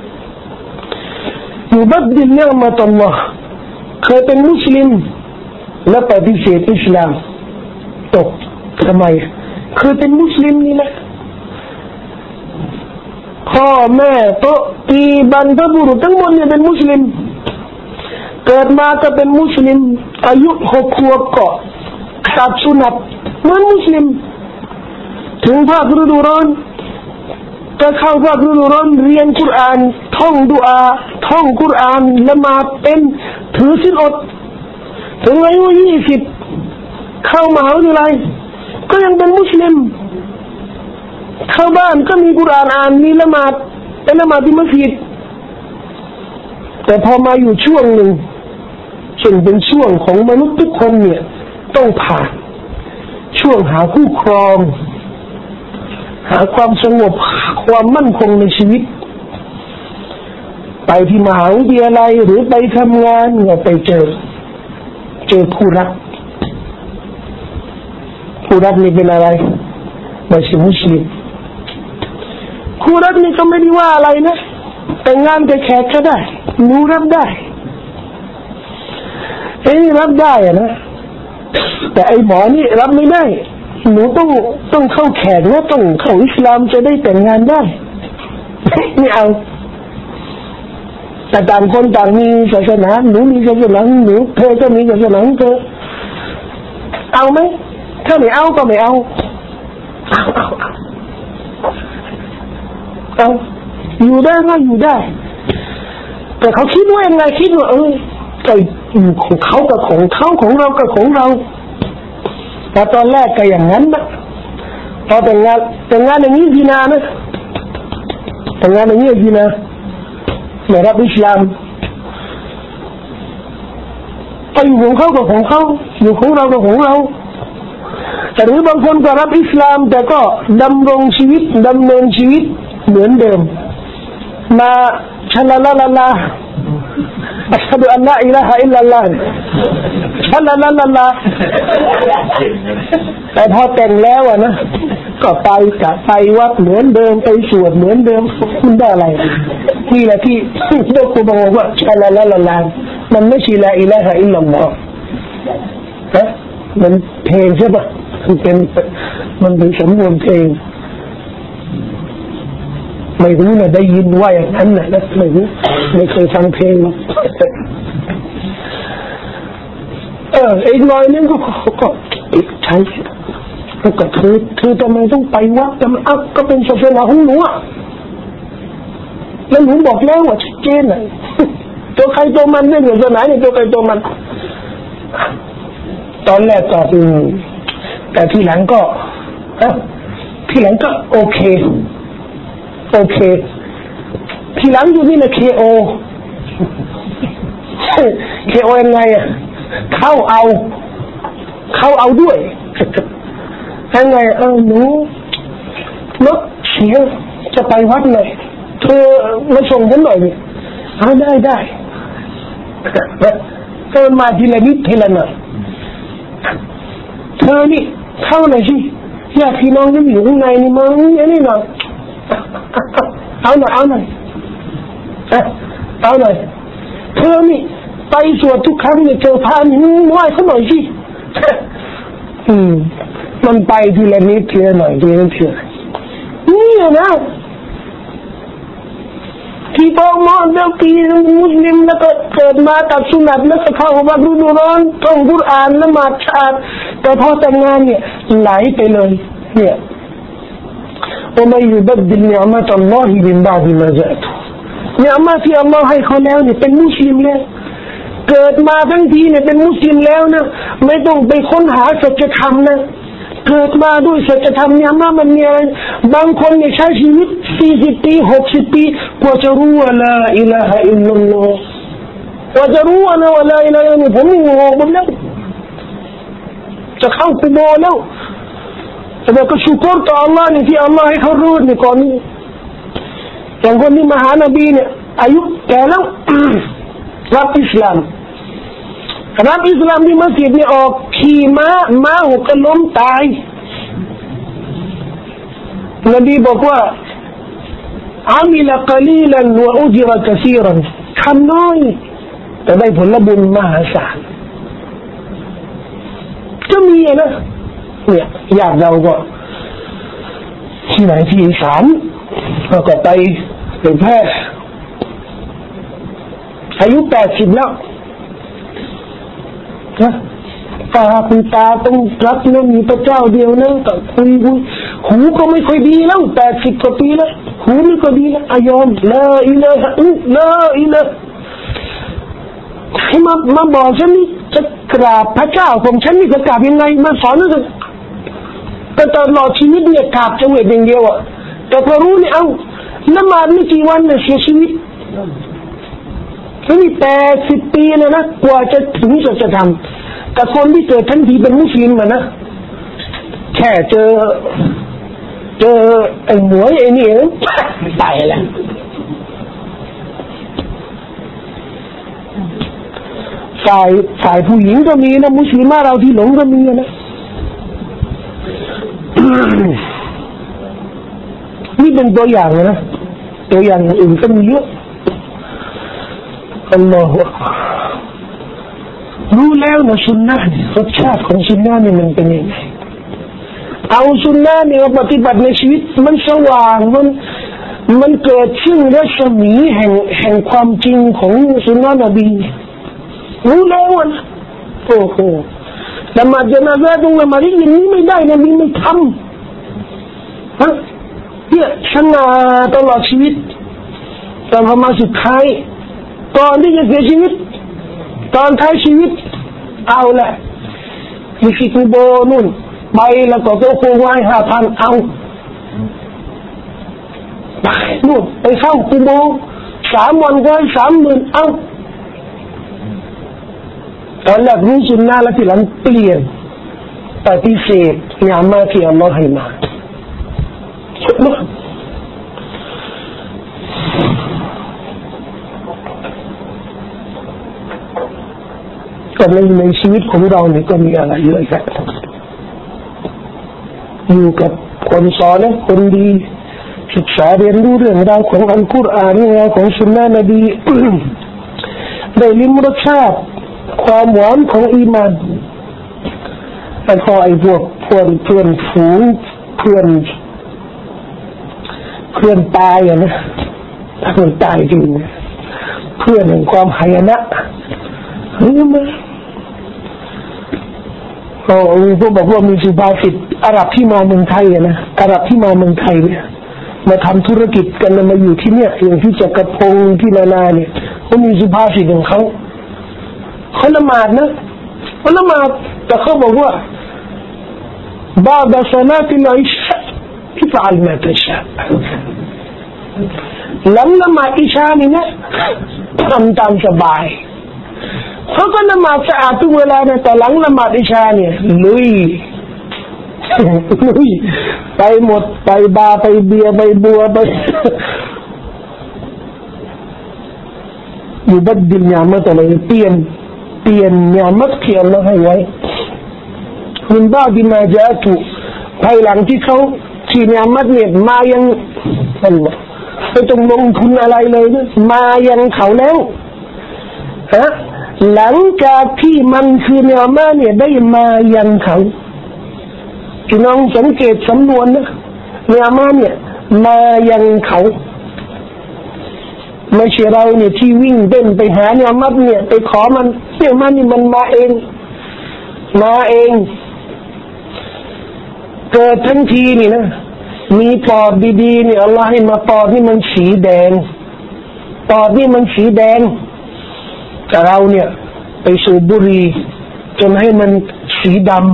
ยุบัดดิลนิอ์มะตัลลอฮ์เคยเป็นมุสลิมและปฏิเสธอิสลามตกทำไมเคยเป็นมุสลิมนี่แหละพ่อแม่โตตีบรรพบุรุษทั้งหมดเนี่ยเป็นมุสลิมเกิดมาก็เป็นมุสลิมอายุ6 ขวบก็ขัดสุนัตเหมือนมุสลิมถึงภาคฤดูร้อนก็เข้าภาคฤดูร้อนเรียนกุรอานท่องดุอาท่องกุรอานละหมาดเป็นถือศีลอดถึงอายุ20เข้ามหาวิทยาลัยก็ยังเป็นมุสลิมเข้าบ้านก็มีกุรอานอ่านมีละหมาดเป็นละหมาดที่มัสยิดแต่พอมาอยู่ช่วงหนึ่งซึ่งเป็นช่วงของมนุษย์ทุกคนเนี่ยต้องผ่านช่วงหาคู่ครองหาความสงบความมั่นคงในชีวิตไปที่มหาวิทยาลัยหรือไปทำงานก็ไปเจอคู่รักนี่เป็นอะไรไม่ใช่มุสลิมคู่รักนี่ก็ไม่ได้ว่าอะไรนะแต่งงานกับแขกก็ได้หนูรับได้รับได้อะนะแต่ไอ้หมอนี่รับไม่ได้หนูต้องเข้าแขกนะต้องเข้าอิสลามจะได้แต่งงานได้ไม่เอาแต่ต่างคนต่างมีศาสนาหนูมีศาสนาหนูเธอก็มีศาสนาเธอเอาไหมถ้าไม่เอาก็ไม่เอาอยู่ได้ก็อยู่ได้แต่เขาคิดว่ายังไงคิดว่าก็อยู่ของเขากับของเขาของเรากับของเราแต่ตอนแรกก็อย่างนั้นนะพอแต่งงานอย่างนี้ดีนานะแต่งงานอย่างนี้ดีนะไม่รับอิสลามไปอยู่ของเขากับของเขาอยู่ของเรากับของเราแต่หรือบางคนก็รับอิสลามแต่ก็ดำเนินชีวิตเหมือนเดิมมาชะลาลาลาอัชฮะดุอัลลอฮ์อิลาฮะอิลลัลลอฮ์ชะลาลาลาแต่พอแต่งแล้วอ่ะนะก็ไปวัดเหมือนเดิมไปสวดเหมือนเดิมคุณได้อะไรนี่แหละที่พวกกูบอกว่าชะลาลาลามันไม่ใช่ลาอิลาฮะอิลลัลลอฮ์นะมันเพลงใช่ปะมันเป็นสำนวนเพลงไม่รู้นะได้ยินว่าอย่างนั้นนะไม่รู้ไม่เคยฟังเพลงอีกหน่อยนึงก็ใช่แล้วก็เธอทำไมต้องไปวัดทำไมก็เป็นศาสนาของหนูอ่ะแล้วหนูบอกแล้วว่าชัดเจนเลยตัวใครตัวมันเนี่ยศาสนาเนี่ยตัวใครตัวมันตอนแรกก็แต่ทีหลังก็โอเคทีหลังอยู่นี่นะKOยังไงอ่ะเข้าเอาด้วยยังไงหนูรถเสียจะไปวัดหน่อยเธอมาส่งฉันหน่อยดิได้เธอมาทีละนิดทีละหน่อยเธอนี่เข้าหน่อยสิญาติพี่น้องที่อยู่ข้างในนี่มั้งนี่หน่อยเอาหน่อยเธอนี่ไปสวดทุกครั้งเนี่ยเจอพระนี่ไหว้เขาหน่อยสิมันไปทีละนิดทีละหน่อยทีละนิดนี่นะที่พอมองเด็กปีมุสลิมแล้วก็เกิดมาตัดสุนัตแล้วก็เข้าวัดฤดูร้อนท่องกุรอานละหมาดชาติแต่พอแต่งงานเนี่ยไหลไปเลยเนี่ยومن يبدل نعمة الله من بعد ما جاءته เนี่ยมาที่อัลลอฮ์ให้เขาแล้วเนี่ยเป็นมุสลิมแล้วเกิดมาทั้งทีเนี่ยเป็นมุสลิมแล้วนะไม่ต้องไปค้นหาสัจธรรมนะเกิดมาด้วยสัจธรรมเนี่ยมันมีอะไรบางคนเนี่ยใช้ชีวิต40 ปี60 ปีกว่าจะรู้ว่าลาอิลาฮะอิลลัลลอฮ์กว่าจะรู้ว่าลาอิลาฮะเนี่ยผมงงหมดแล้วจะเข้ากุโบร์แล้วแต่ก็ชุกรต่ออัลลอฮ์นี่ที่อัลลอฮ์ให้เขารู้นี่ก่อนนี้อย่างคนที่มาหานบีเนี่ยอายุแก่แล้วรับอิสลามรับอิสลามที่มัสยิดนี่ออกขี่ม้าหกก็ล้มตายนบีบอกว่าอามิลกลีลันวะอุจิรกะซีรันทำน้อยแต่ได้ผลบุญมหาศาลก็มีนะเนี่ยญาติเราก็ที่ไหนที่อีสานเราก็ไปแพร่อายุ80แล้วนะตาคุณตาต้องรับนะมีพระเจ้าเดียวนะแต่คุยหูก็ไม่ค่อยดีแล้ว80 กว่าปีแล้วหูไม่ค่อยดีแล้วอายอมลาอิลาฮะลาอิลาฮะให้มาบอกฉันนี่จะกราบพระเจ้าของฉันนี่จะกราบยังไงมาสอนนะแต่ตลอดชีวิตเนี่ยกราบจังหวะอย่างเดียวอ่ะแต่พอรู้เนี่ยเอาละหมาดไม่กี่วันเนี่ยเสียชีวิตนี่80 ปีเลยนะกว่าจะถึงจะทำแต่คนที่เกิดทันทีเป็นมุสลิมนะแค่เจอไอ้หมวยไอ้นี่ตายแล้วฝ่ายผู้หญิงก็มีนะมุสลิมเราที่หลงก็มีนะนี่เป็นตัวอย่างนะตัวอย่างอื่นก็มีเยอะอัลลอฮฺรู้แล้วนะสุนนะเนี่ยรสชาติของสุนนะนี่มันเป็นยังไงเอาสุนนะเนี่ยปฏิบัติในชีวิตมันสว่างมันเกิดซึ่งรัศมีแห่งความจริงของสุนนะนบีรู้แล้วนะโอ้โหละหมาดญะนาซะต้องละหมาดอย่างนี้ไม่ได้นะมีไม่ทำฮะเนี่ยชนะตลอดชีวิตแต่พอมาสุดท้ายก่อนที่จะเสียชีวิตตอนท้ายชีวิตเอาแหละมีสิกุโบนู่นไปแล้วก็โค้งไว้5,000เอาไปนู่นไปเข้ากุโบ3 วันก็30,000เอาตอนแรกรู้สุนนะแล้วทีหลังเปลี่ยนปฏิเสธงานมาที่อัลลอฮฺให้มาก็ในชีวิตของเราเนี่ยก็มีอะไรเยอะแยะอยู่กับคนซอลิห์คนดีศึกษาเรียนรู้เรื่องราวของอัลกุรอานเรื่องราวของสุนนะนบีได้ลิ้มรสชาติความหวานของอีมานแต่พอไอ้พวกเพื่อนฝูงเพื่อนตายนะถ้าเพื่อนตายจริงเพื่อนแห่งความหายนะรู้ไหมพวกบอกว่ามีสุภาษิตอาหรับที่มาเมืองไทยนะอาหรับที่มาเมืองไทยเนี่ยมาทำธุรกิจกันมาอยู่ที่เนี่ยอย่างที่จักรพงศ์ที่นาเนี่ยเขามีสุภาษิตของเขาละหมาดนะเขาละหมาดแต่เขาบอกว่าบาดะศอลาติลอิชาอิฟะอัลมาตะชาหลังละหมาดอิชานี่นะทำตามสบายเขาก็ละหมาดสะอาดทุกเวลานะแต่หลังละหมาดอิชาเนี่ยลุยไปหมดไปบาไปเบียไปบัวไปอยู่บัดดินยามะตะเลยเปลี่ยนยามัดที่อัลลอฮฺให้ไว้มินบาดิมาจาตุภายหลังที่เขาที่ยามัดเนี่ยมายังอัลลอฮฺไม่ต้องลงทุนอะไรเลยนะมายังเขาแล้วฮะหลังจากที่มันคือเนื้อมาเนี่ยได้มายังเขาพี่น้องสังเกตสำนวนนะเนื้อมาเนี่ยมายังเขาไม่ใช่เราเนี่ยที่วิ่งเต้นไปหาเนื้อมัดเนี่ยไปขอมันเนื้อมัดนี่มันมาเองเกิดทันทีนี่นะมีปอดดีๆเนี่ยอัลลอฮฺให้มาปอดนี่มันสีแดงปอดนี่มันสีแดงแต่เราเนี่ยไปสูบบุหรี่จนให้มันสีดำ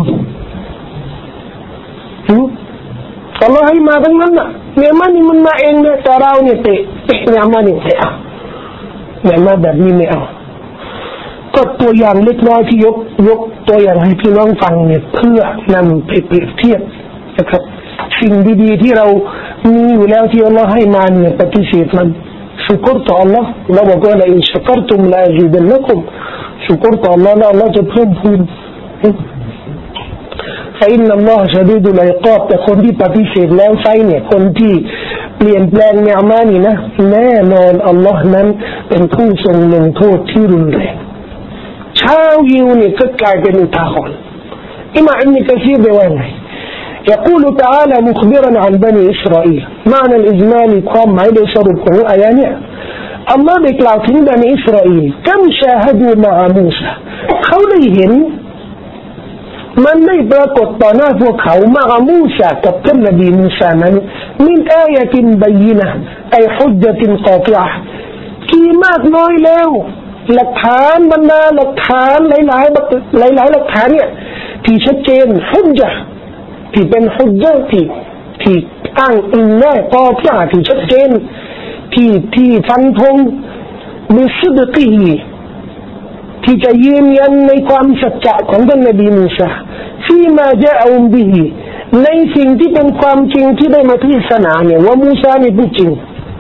อัลลอฮฺให้มาทั้งนั้นน่ะเนี่ยมันนี่มันมาเองนะแต่เราเนี่ยเตะเนี่ยมันนี่ไม่เอาเนี่ยมาแบบนี้ไม่เอาก็ตัวอย่างเล็กน้อยที่ยกตัวอย่างให้พี่น้องฟังเนี่ยเพื่อนำไปเปรียบเทียบนะครับสิ่งดีๆที่เรามีอยู่แล้วที่อัลลอฮฺให้มาเนี่ยปฏิเสธมันชุกรต่ออัลลอฮฺเราบอกว่าละอินชักรตุมลาซิดันนะกุมชุกรต่อ Allah นะ Allah จะเพิ่มพูนفإن الله شديد العقاب แต่คนที่ปฏิเสธแล้วไซเนี่ยคนที่เปลี่ยนแปลงเนืมานี่นะแน่นอนอัลลอฮ์นั้นเป็นผู้ทรงลงโทษที่รุนแรงชาวยิวเนี่ยก็กลายเป็นอุทาหรณ์อิหม่ามอิบนุกะซีรได้ว่าไง يقول تعالى مخبرا عن بني إسرائيل معنى الإجمالي ความหมายโดยสรุปของอายะห์เนี่ยอัลลอฮ์ได้กล่าวถึงบันิอิสราเอลกัมชาฮดูมะอะมูซาเขาได้เห็นมันได้ปรากฏต่อหน้าพวกเขามะอะมูซากับท่านนบีมูซานั้นมินอายะตินบัยนะไอฮุจญะตินกอติอะห์ที่มากน้อยแล้วหลักฐานบรรดาหลักฐานหลายหลักฐานเนี่ยที่ชัดเจนฮุจญะที่เป็นฮุจญะที่อ้างอิงได้กอติอะห์ที่ชัดเจนที่ฟันธงบิสุดกีที่จะยืนยันในความสัจจะของท่านนบีมูซาที่มาจะเอาบิฮีในสิ่งที่เป็นความจริงที่ได้มาพิจารณาเนี่ยว่ามูซาเนี่ยพูดจริง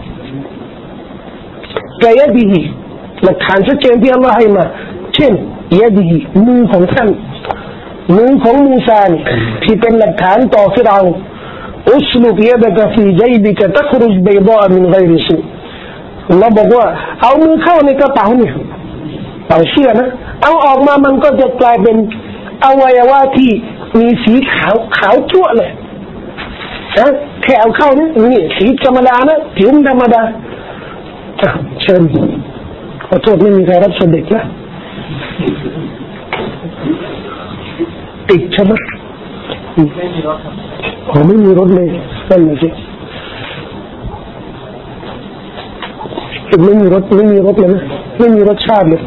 กายะบิฮีหลักฐานชัดเจนที่อัลลอฮ์ให้มาเช่นยะบิฮีมือของท่านมือของมูซาเนี่ยที่เป็นหลักฐานต่อฟิรเอาน์أسلك يدك في جيبك تخرج بيضاء من غير سوء อัลลอฮ์บอกว่าเอามือเข้าในกระเป๋าเนี่ยเอาเชื่อนะเอาออกมามันก็จะกลายเป็นอวัยวะที่มีสีขาวจั่วเลยนะแค่เอาเข้านี่สีธรรมดานะผิวธรรมดาเชิญขอโทษไม่มีใครรับเสด็จนะติดใช่ไหมไม่มีรถเลยนั่นเลยสิไม่มีรถเลยนะไม่มีรถชาติเลย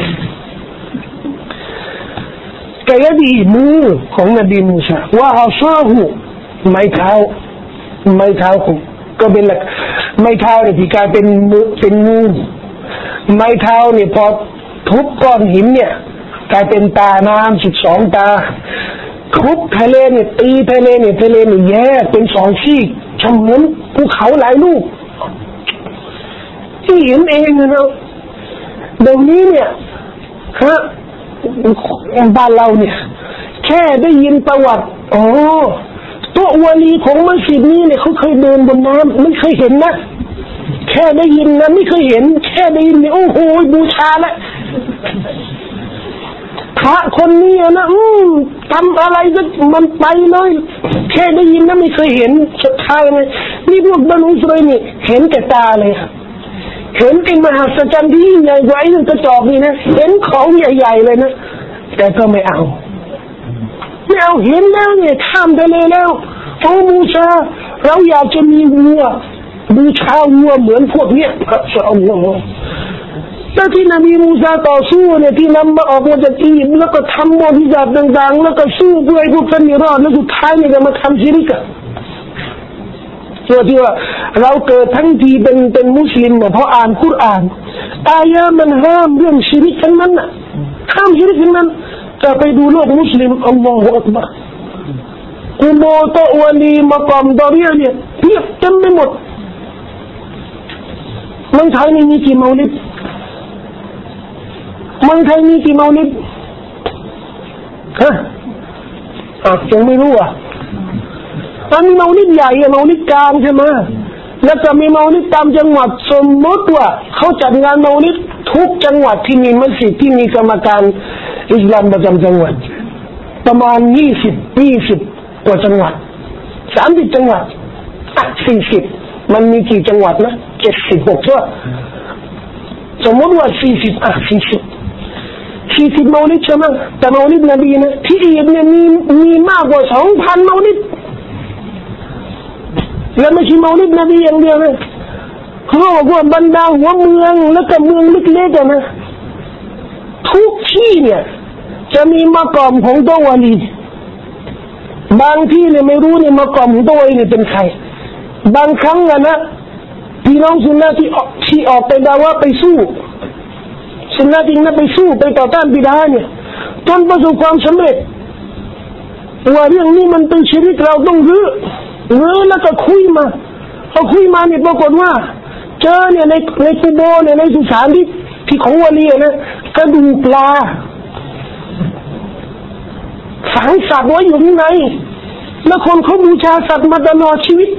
กายะดีมือของนบีมูซาว่าอัศาหูไม้เท้าของก็เป็นหลักไม้เท้าเนี่ยที่กลายเป็นงูไม้เท้าเนี่ยพอทุบก้อนหินเนี่ยกลายเป็นตาน้ำ12 ตาทุบทะเลเนี่ยตีทะเลเนี่ยแยกเป็น2 ซีกเสมือนภูเขาหลายลูกที่เห็นเองนะเดี๋ยวนี้เนี่ยฮะบ้านเราเนี่ยแค่ได้ยินประวัติตัววลีของมัสยิดนี้เนี่ยเขาเคยเดินบนน้ำไม่เคยเห็นนะแค่ได้ยินนะไม่เคยเห็นแค่ได้ยินเนี่ยโอ้โหบูชาละพระคนนี้นะทำอะไรก็มันไปเลยแค่ได้ยินนะไม่เคยเห็นสุดท้ายเลยนี่พวกบรรลุสเลยนี่เห็นแต่ตาเลยครับเห็นไอ้มหัศจรรย์ที่ยิ่งใหญ่กว่าไอ้กระจอกนี่นะเห็นของใหญ่ๆเลยนะแต่ก็ไม่เอาเห็นแล้วเนี่ยข้ามทะเลแล้วโอ้บูชาเราอยากจะมีวัวบูชาวัวเหมือนพวกเนี้ยอัลลอฮฺแต่ที่นบีมูซาต่อสู้เนี่ยที่นำมาออกมาจากอียิปต์แล้วก็ทำมุญิซาตต่างๆแล้วก็สู้เพื่อให้พวกท่านรอดแล้วสุดท้ายเนี่ยก็มาทำชิริกะที่ว่าเราเกิดทั้งทีเป็นมุสลิมเพราะอ่านคุรอานอายะมันห้ามเรื่องชิริกทั้งนั้นน่ะห้ามชิริกทั้งนั้นจะไปดูโลกมุสลิมอัลลอฮฺอักบัรกุโบตะวลีมะกอมดอริยะเนี่ยเพียบเต็มไปหมดเมืองไทยมีกี่เมาลิดเมืองไทยมีกี่เมาลิดฮะยังไม่รู้ตอนนี้เมาลิดใหญ่เมาลิดกลางใช่ไหมแล้วก็มีเมาลิดตามจังหวัดสมมติว่าเขาจัดงานเมาลิดทุกจังหวัดที่มีมัสยิดที่มีกรรมการอิสลามประจำจังหวัดประมาณ20กว่าจังหวัด30จังหวัด40มันมีกี่จังหวัดนะ76ทั่วสมมติว่า40เมาลิดใช่ไหมแต่เมาลิดนบีนะที่อียิปต์เนี่ยมีมากกว่า 2,000 เมาลิดแล้วไม่ใช่เมาลิดนบีอย่างเดียวนะเขาบอกว่าบรรดาหัวเมืองแล้วก็เมืองเล็กๆนะทุกที่เนี่ยจะมีมากอมของตัววาลีบางที่เนี่ยไม่รู้เนี่ยมากอมของตัววาลีเนี่ยเป็นใครบางครั้งนะพี่น้องสุนนะที่ออกไปดาวะไปสู้สุนนะที่นั่นไปสู้ไปต่อต้านบิดาเนี่ยจนประสบความสำเร็จว่าเรื่องนี้มันเป็นชีวิตเราต้องรื้อแล้วก็คุยมาเนี่ยปรากฏว่าเจอเนี่ยในกุโบเนี่ยในสุสานที่ของวาลีนะกระดูกปลาฝังสัตว์ไว้อยู่ข้างในแล้วคนเขาบูชาสัตว์มาตลอดชีวิต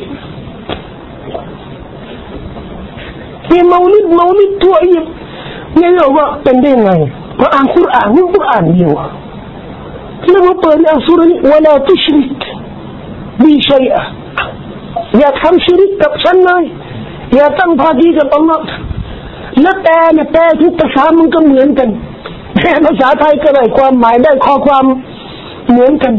มีเมาลิดตัวอีกเนี่ยเราว่าเป็นได้ไงเพราะอ่านคุรอานนี่คุรอานเดียวแล้วมาเปิดในอัลกุรอานวะลาตุชริกบิชัยอะอย่าทำชิริกกับฉันเลยอย่าตั้งภาคีกับอัลลอฮ์และแต่เนี่ยแต่ทุกภาษามันก็เหมือนกันแค่ภาษาไทยก็ได้ความหมายได้ข้อความเหมือนกัน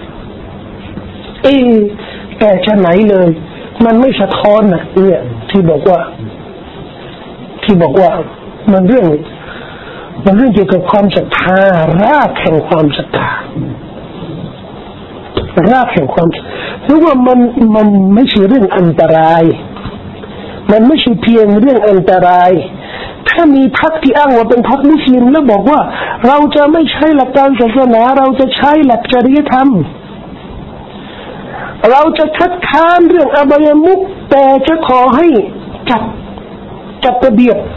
แต่จะไหนเลยมันไม่สะท้อนนะเนี่ยที่บอกว่ามันเรื่องเกี่ยวกับความศรัทธารากแห่งความศรัทธารากแห่งความเพราะว่ามันไม่ใช่เรื่องอันตรายมันไม่ใช่เพียงเรื่องอันตรายถ้ามีพรรคที่อ้างว่าเป็นพรรคมุสลิมแล้วบอกว่าเราจะไม่ใช้หลักการศาสนาเราจะใช้หลักจริยธรรมเราจะคัดค้านเรื่องอบายมุขแต่จะขอให้จัดระเบียบ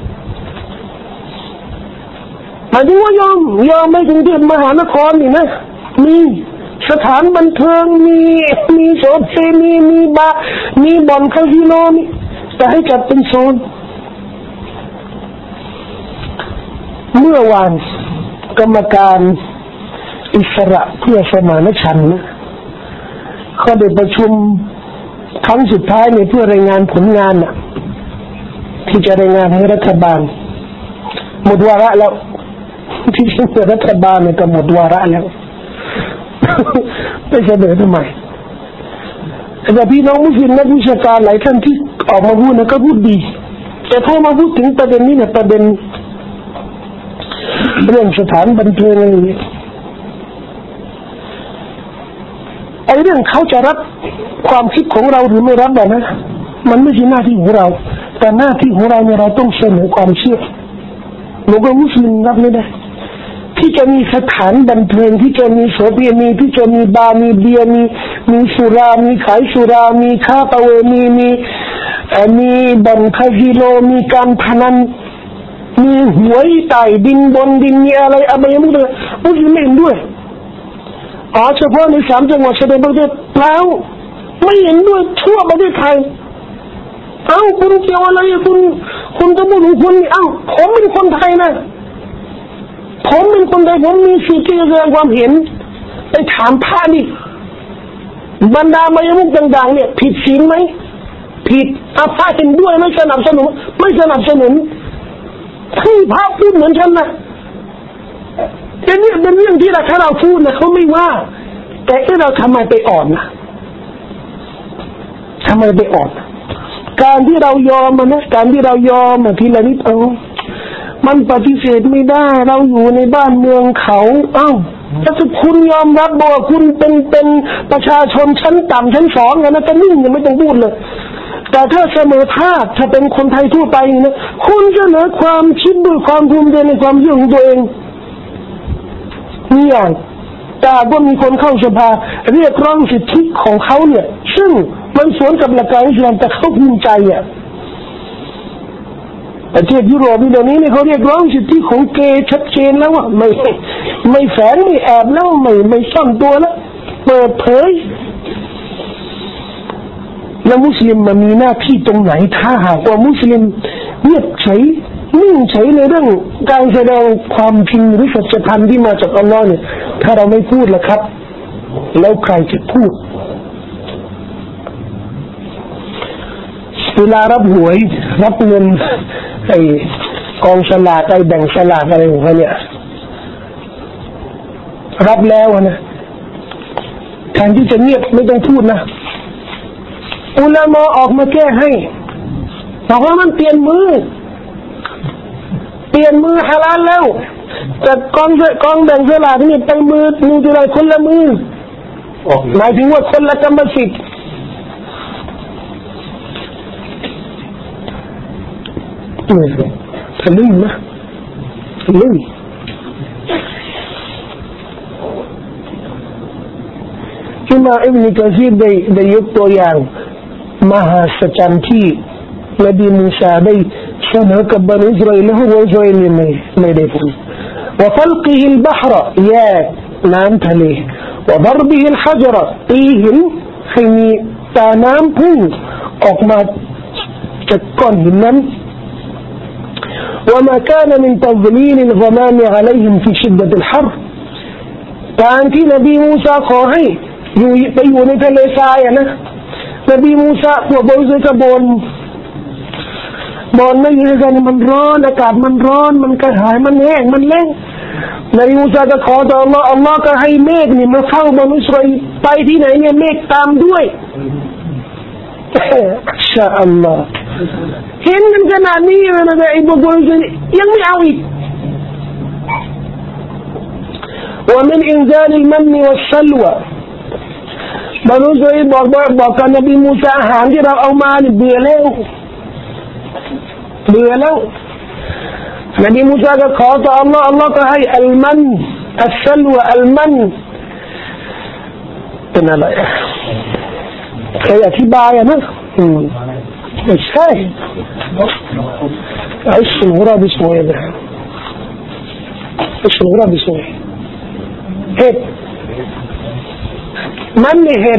หมายถึงว่ายอมไม่กรุงเทพมหานครนี่นะมีสถานบันเทิงมีโซนมีบาร์มีบ่อนคาสิโนนี่แต่ให้จัดเป็นโซนเมื่อวานกรรมการอิสระเพื่อสมานฉันท์เขาได้ประชุมครั้งสุดท้ายเพื่อรายงานผลงานที่จะรายงานให้รัฐบาลหมดวาระแล้วที่จริงรัฐบาลก็หมดวาระแล้วไม่เสนอทำไมแต่พี่น้องมุสลิมนักวิชาการหลายท่านที่ออกมาพูดก็พูดดีแต่พอมาพูดถึงประเด็นนี้เนี่ยประเด็นเรื่องสถานบันเทิงอะไรอย่างนี้ไอ้เรื่องเขาจะรับความคิดของเราหรือไม่รับนะมันไม่ใช่หน้าที่ของเราแต่หน้าที่ของเราเนี่ยเราต้องเสนอความเชื่อหนูก็มุสลิมรับไม่ได้ที่จะมีสถานบันเทิงที่จะมีโสเภณีที่จะมีบาร์มีเบียร์มีสุรามีขายสุรามีค้าประเวณีมีบ่อนคาสิโนมีการพนันมีหวยใต้ดินบนดินมีอะไรอบายมุขเลยมุสลิมไม่เห็นด้วยเฉพาะใน3 จังหวัดชายแดนประเทศเปล่าไม่เห็นด้วยทั่วประเทศไทยคุณเกี่ยวอะไรคุณจะพูดถึงคุณผมเป็นคนไทยนะผมเป็นคนไทยผมมีสิทธิ์ที่จะแสดงความเห็นไปถามพระนี่บรรดาอบายมุขต่างๆเนี่ยผิดศีลไหมผิดพระเห็นด้วยไม่สนับสนุนให้พระพูดเหมือนฉันนะเป็นเรื่องที่ถ้าเราพูดนะเขาไม่ว่าแต่เราทำไมไปอ่อนนะทำไมไปอ่อนการที่เรายอมการที่เรายอมทีละนิดมันปฏิเสธไม่ได้เราอยู่ในบ้านเมืองเขาถ้าคุณยอมรับว่าคุณเป็นประชาชนชั้นต่ำชั้น2นะก็นิ่งยังไม่ต้องพูดเลยแต่ถ้าเสมอภาคถ้าเป็นคนไทยทั่วไปนะคุณเสนอความคิดด้วยความภูมิใจในความเชื่อของตัวเองนี่อย่างแต่ก็มีคนเข้าสภาเรียกร้องสิทธิของเขาเนี่ยซึ่งมันสวนกับหลักการอิสลามแต่เขาภูมิใจประเทศยุโรปนี่เดี๋ยวนี้เขาเรียกร้องสิทธิของเกย์ชัดเจนแล้วว่าไม่แฝงไม่แอบแล้วไม่ซ่อนตัวแล้วเปิดเผยแล้วมุสลิมมันมีหน้าที่ตรงไหนถ้าหากว่ามุสลิมเงียบเฉยนิ่งเฉยในเรื่องการแสดงความจริงหรือสัจธรรมที่มาจากอัลลอฮ์เนี่ยถ้าเราไม่พูดล่ะครับแล้วใครจะพูดเวลารับหวยรับเงินกองฉลากแบ่งฉลากอะไรของเขาเนี่ยรับแล้วนะแทนที่จะเงียบไม่ต้องพูดนะอุลามะออกมาแก้ให้บอกว่ามันเปลี่ยนมือฮาลาลแล้วแต่กองแบ่งฉลากนี่เป็นมืออะไรคนละมือหมายถึงว่าคนละกรรมสิทธิ์ทะลึ่งนะทะลึ่งอิมามอิบนุกะซีรได้ยกตัวอย่างมหาสัจจ์ที่นบีมูซาได้เสนอกับบรรดาอิสราเอลแล้วอิสราเอลไม่ได้ผลوفلقه البحر แยกน้ำทะเลوضربه الحجر ตีหินให้มีตาน้ำพุ่งออกมาจากก้อนหินนั้น وما كان من تظليل الغمام عليهم في شدة الحر การที่นบีมูซาขอให้ไปอยู่ในทะเลทรายนะนบีมูซาพวกบริษัทบนไม่อยู่ในกันมันร้อนอากาศมันร้อนมันกระหายมันแห้งมันแล้งนบีมูซาจะขอต่ออัลลอฮ์ก็ให้เมฆนี่มาเฝ้าบรรดาอิสราเอลไปที่ไหนเนี่ยเมฆตามด้วยอัชาอัลลอฮ์เห็นกันขนาดนี้นะแต่ไอ้บรรดาอิสราเอลยังไม่เอาอีกومن إنزال المن والسلوى บรรดาอิสราเอลบอกกับนบีมูซาอาหารที่เราเอามาเนี่ยเบื่อแล้วนบีมูซาก็ขอต่ออัลลอฮ์ก็ให้อัลมันอัลซัลวะอัลมันเป็นอะไรเคยอธิบายนะไม่ใช่ايش الغراب اسمه ايه ده ايش الغراب اسمه ايهเห็ดมันนี่เห็ด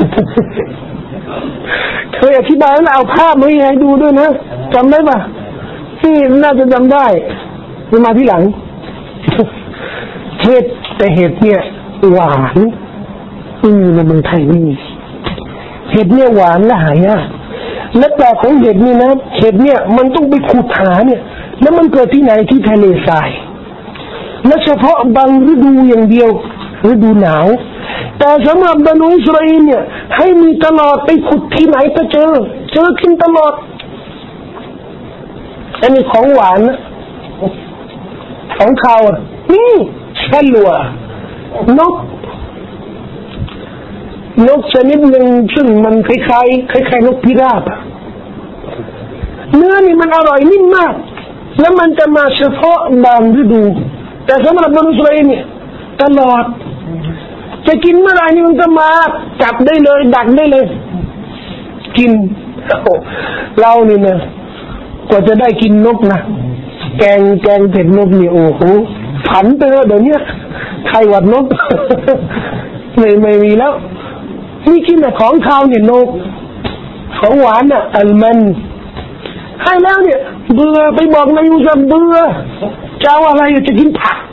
เคยอธิบายแล้วเอาภาพมาให้ดูด้วยนะจำได้ปะที่น่าจะจำได้มาที่หลังเห็ดแต่เห็ดเนี่ยหวานในเมืองไทยไม่มีเห็ดเนี่ยหวานและหายากและแต่ของเห็ดนี่นะเห็ดเนี่ยมันต้องไปขุดหาเนี่ยแล้วมันเกิดที่ไหนที่ทะเลทรายและเฉพาะบางฤดูอย่างเดียวฤดูหนาวแต่สำหรับบรรดาอิสราเอลเนี่ยให้มีตลอดไปขุดที่ไหนก็เจอกินตลอดอันนี้ของหวานนะของข้าวนี่ชัลวะนกชนิดหนึ่งซึ่งมันคล้ายนกพิราบเนื้อนี่มันอร่อยนิ่มมากแล้วมันจะมาเฉพาะบางฤดูแต่สำหรับบรรดาอิสราเอลเนี่ยตลอดจะกินเมื่อไรนี่มันก็มาจับได้เลยดักได้เลยกินเรานี่นะกว่าจะได้กินนกนะแกงเผ็ดนกนี่โอ้โหผันไปแล้วเดี๋ยวนี้ไข้หวัดนกไม่มีแล้วนี่กินแต่ของข้าวเนี่ยนกของหวานน่ะอัลมันให้แล้วเนี่ยเบื่อไปบอกนายยูซับเบื่อเจ้าอะไรจะกินผัก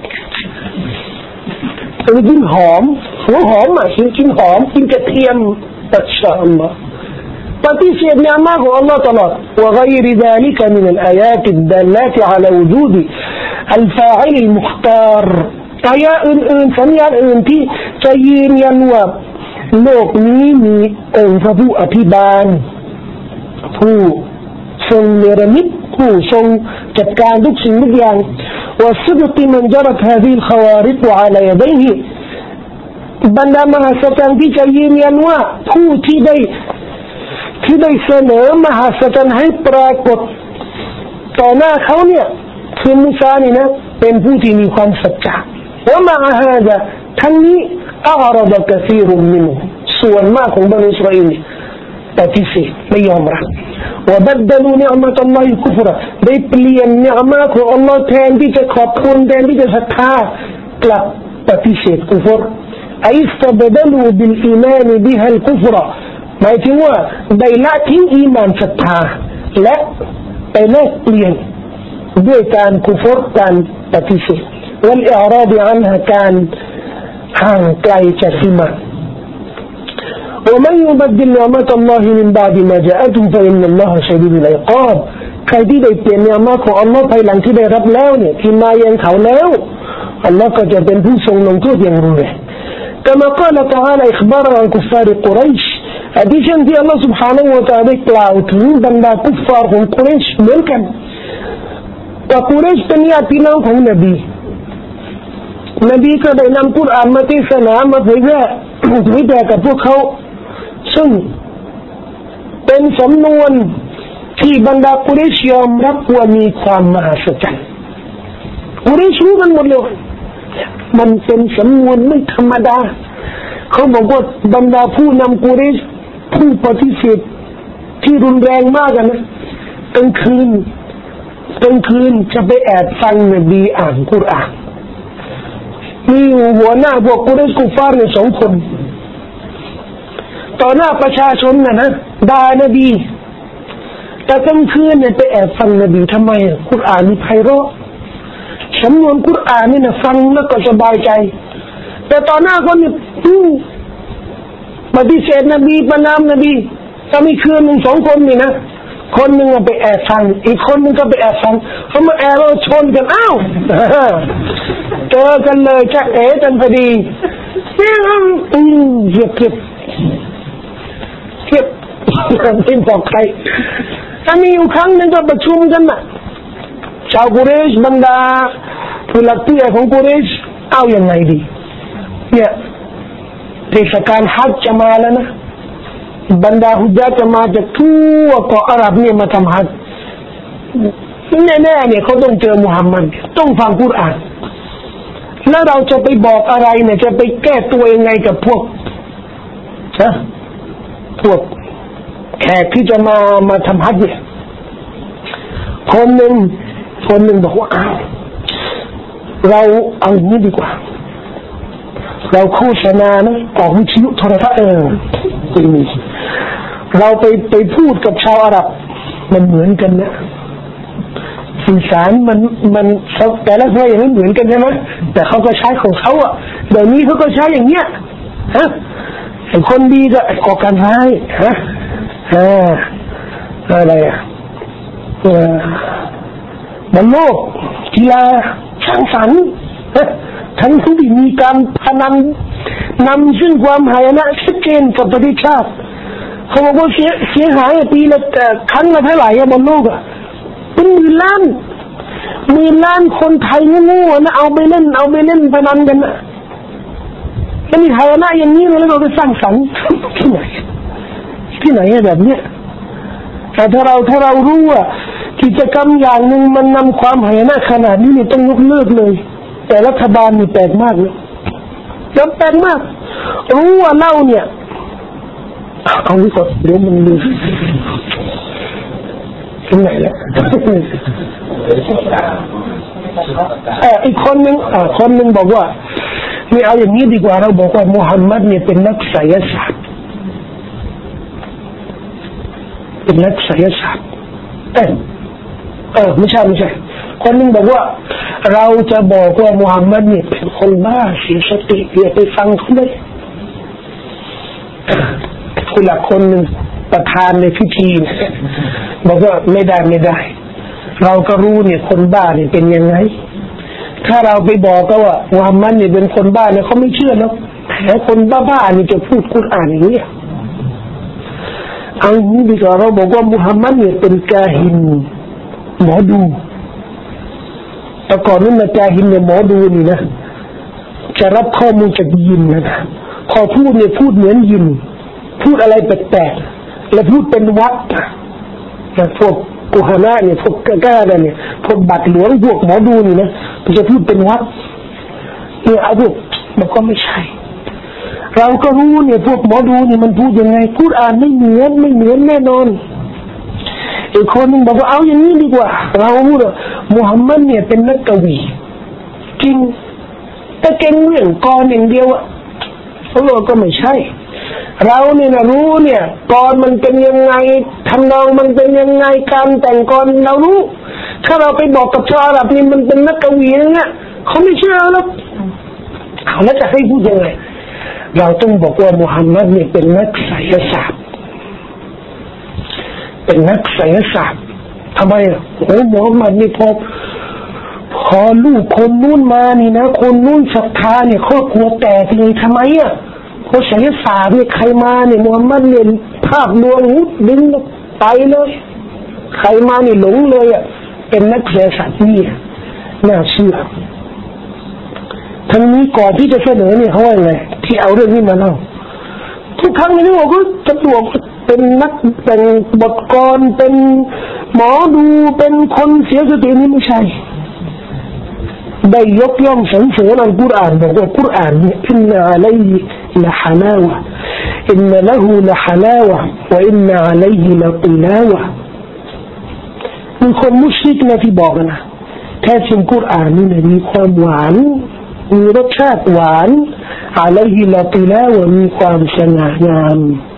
จะกินหอมหัวหอมอ่ะกินหอมกินกระเทียมอัชาอัลลอฮ์ปฏิเสธเนี่ยมากของอัลลอฮ์ตลอดوغير ذلك من الآيات الدالات على وجود الفاعل المختار อายะอื่นๆสัญญาณอื่นที่จะยืนยันว่าโลกนี้มีองค์พระผู้อภิบาลผู้ทรงเนรมิตผู้ทรงจัดการทุกสิ่งทุกอย่างوصدق من جرت هذه الخوارق على يديه บรรดามหาสัจจ์ที่จะยืนยันว่าผู้ที่ได้เสนอมหาสัจจ์ให้ปรากฏต่อหน้าเขาเนี่ยคือมูซานี่นะเป็นผู้ที่มีความสัจจะومع هذاทั้งนี้أعرض كثير منهم ส่วนมากของบรรดาอิสราเอลปฏิเสธไม่ยอมรับوبدلوا نعمة الله كفرا ได้เปลี่ยนเนือมาของอัลลอฮ์แทนที่จะขอบคุณแทนที่จะศรัทธากลับปฏิเสธกุฟรاستبدلوا بالإيمان بها الكفر หมายถึงว่าได้ละทิ้งอีหม่านศรัทธาและไปแลกเปลี่ยนด้วยการกุฟรการปฏิเสธوالإعراض عنها การห่างไกลจากอิมานومن يبدل نعمة الله من بعد ما جاءته فإن الله شديد العقاب ใครที่ได้เปลี่ยนเนือมาของอัลลอฮ์ภายหลังที่ได้รับแล้วเนี่ยที่มายังเขาแล้วอัลลอฮ์ก็จะเป็นผู้ทรงลงโทษอย่างรุนแรงكما قال تعالى إخبارا عن كفار قريش อธิเช่นที่อัลลอฮ์ سبحانه และ تعالى ได้กล่าวถึงบรรดากุฟฟาร์ของกุเรชเหมือนกันแต่กุเรชเป็นญาติพี่น้องของนบีก็ได้นำกุรอานมาเทศนามาเผยแพร่กับพวกเขาซึ่งเป็นสำนวนที่บรรดากุเรชยอมรับว่ามีความมหัศจรรย์กุเรชรู้กันหมดเลยมันเป็นสำนวนไม่ธรรมดาเขาบอกว่าบรรดาผู้นำกุเรชผู้ปฏิเสธที่รุนแรงมากนะกลางคืนกลางคืนจะไปแอบฟังนบีอ่านกุรอานมีหัวหน้าพวกกุเรชกุฟาร์เนี่ย2 คนต่อหน้าประชาชนนะด่านบีแต่กลางคืนเนี่ยไปแอบฟังนบีทำไมกุรอานมีไพเราะสำนวนกุรอานนี่นะฟังแล้วก็สบายใจแต่ต่อหน้าคนเนี่ยปฏิเสธนบีประนามนบีถ้ามีคืนหนึ่ง2 คนนี่นะคนหนึ่งไปแอบฟังอีกคนหนึ่งก็ไปแอบฟังเขามาแอบชนกันอ้าวเจอกันเลยจะเอ๋กันพอดีเก็บไม่บอกใครถ้ามีอยู่ครั้งหนึ่งก็ประชุมกันน่ะชาวกุเรชบรรดาผู้หลักผู้ใหญ่ของกุเรชเอาอย่างไงดีเนี่ยเทศกาลฮัจญ์จะมาแล้วนะบรรดาฮุญญาจะมาจากทั่วเกาะอาหรับเนี่ยมาทำฮัจญ์แน่ๆเนี่ยเขาต้องเจอมุฮัมมัดต้องฟังกุรอานแล้วเราจะไปบอกอะไรเนี่ยจะไปแก้ตัวยังไงกับพวกแขกที่จะมาทำฮัจญ์เนี่ยคนหนึ่งบอกว่าอ้าวเราเอาอย่างนี้ดีกว่าเราโฆษณานะออกวิทยุโทรทัศน์เราไปพูดกับชาวอาหรับมันเหมือนกันนะสื่อสารมันแต่ละคนอย่างนั้นเหมือนกันใช่ไหมแต่เขาก็ใช้ของเขาอ่ะเดี๋ยวนี้เขาก็ใช้อย่างเงี้ยไอ้คนดีก็ก่อการร้ายอะไรบนโลกกีฬาช่างสรรค์ทั้งที่มีการพนันนำซึ่งความหายนะชัดเจนกับประเทศชาติเขาบอกว่าเสียหายปีละครั้งละเท่าไหร่บนโลกเป็นหมื่นล้านคนไทยงูนะเอาไปเล่นพนันกันนะแล้วมีหายนะอย่างนี้แล้วเราไปสร้างสรรค์ที่ไหนแบบเนี้ยแต่ถ้าเรารู้ว่ากิจกรรมอย่างหนึ่งมันนำความหายนะขนาดนี้นี่ต้องยกเลิกเลยแต่รัฐบาลนี่แปลกมากเลยแล้วแปลกมากรู้ว่าเล่าเนี่ยเอาไว้ก่อนเดี๋ยวมันลืมที่ไหนแล้วอีกคนหนึ่งบอกว่าไม่เอาอย่างนี้ดีกว่าเราบอกว่ามุฮัมมัดเนี่ยเป็นนักไสยศาสตร์ไม่ใช่คนนึงบอกว่าเราจะบอกว่ามุฮัมมัดเนี่ยเป็นคนบ้าเสียสติอย่าไปฟังเขาเลยผู้หลักคนนึงประธานในพิธีบอกว่าไม่ได้เราก็รู้เนี่ยคนบ้าเนี่ยเป็นยังไงถ้าเราไปบอกก็ว่ามุฮัมมัดเนี่ยเป็นคนบ้าเนี่ยเขาไม่เชื่อแล้วแต่คนบ้าๆนี่จะพูดกุรอานอย่างนี้เอาอย่างนี้ดีกว่าเราบอกว่ามุฮัมมัดเนี่ยเป็นกาฮินหมอดูแต่ก่อนนั้นนะกาฮินเนี่ยหมอดูนี่นะจะรับข้อมูลจากยินนะพอพูดเนี่ยพูดเหมือนยินพูดอะไรแปลกๆแล้วพูดเป็นวัดแต่พวกกุฮานะเนี่ยพวกกล้าเนี่ยพวกบัตรหลวงพวกหมอดูนี่นะมันจะพูดเป็นวัดเนี่ยเอาพวกมันก็ไม่ใช่เราก็รู้เนี่ยพวกหมอดูนี่มันพูดยังไงกุรอานไม่เหมือนแน่นอนอีกคนนึงบอกว่าเอาอย่างนี้ดีกว่าเราพูดว่ามุฮัมมัดเนี่ยเป็นนักกวีจริงแต่เก่งเรื่องกรอย่างเดียวอะเราก็ไม่ใช่เราเนี่ยนะรู้เนี่ยกรมันเป็นยังไงทำนองมันเป็นยังไงการแต่งกรเรารู้ถ้าเราไปบอกกับชาวอาหรับนี่มันเป็นนักกวีนะเนี่ยเขาไม่เชื่อแล้วแล้วจะให้พูดยังไงเราต้องบอกว่ามุฮัมมัดเนี่ยเป็นนักไสยศาสตร์ทำไมมุฮัมมัดนี่พอลูกคนนู้นมานี่นะคนนู้นศรัทธาเนี่ยครอบครัวแตกเลยทำไมเพราะไสยศาสตร์เนี่ยใครมาเนี่ยมุฮัมมัดเนี่ยภาพดวงดึงไปเลยใครมานี่หลงเลยเป็นนักไสยศาสตร์นี่น่าเชื่อทั้งนี้ก่อนที่จะเสนอเนี่ยเขาว่าไงที่เอาเรื่องนี้มาเล่าทุกครั้งนี่บอกว่าจะบอกเป็นนักแต่งบทกลเป็นหมอดูเป็นคนเสียสตินี่ไม่ใช่ได้ยกย่องสรรเสริญอัลกุรอานบอกว่ากุรอานเนี่ยอินนะอะลัยฮิละฮะลาวะอินนะละฮูละฮะลาวะวะอินนะอะลัยฮิละติลาวะมีคือคนมุชริกนะที่บอกนะแท้จริงกุรอานนี่นะมีความหวานมีรสชาติหวานอะลัยฮิลาติลาวะมีความสง่างาม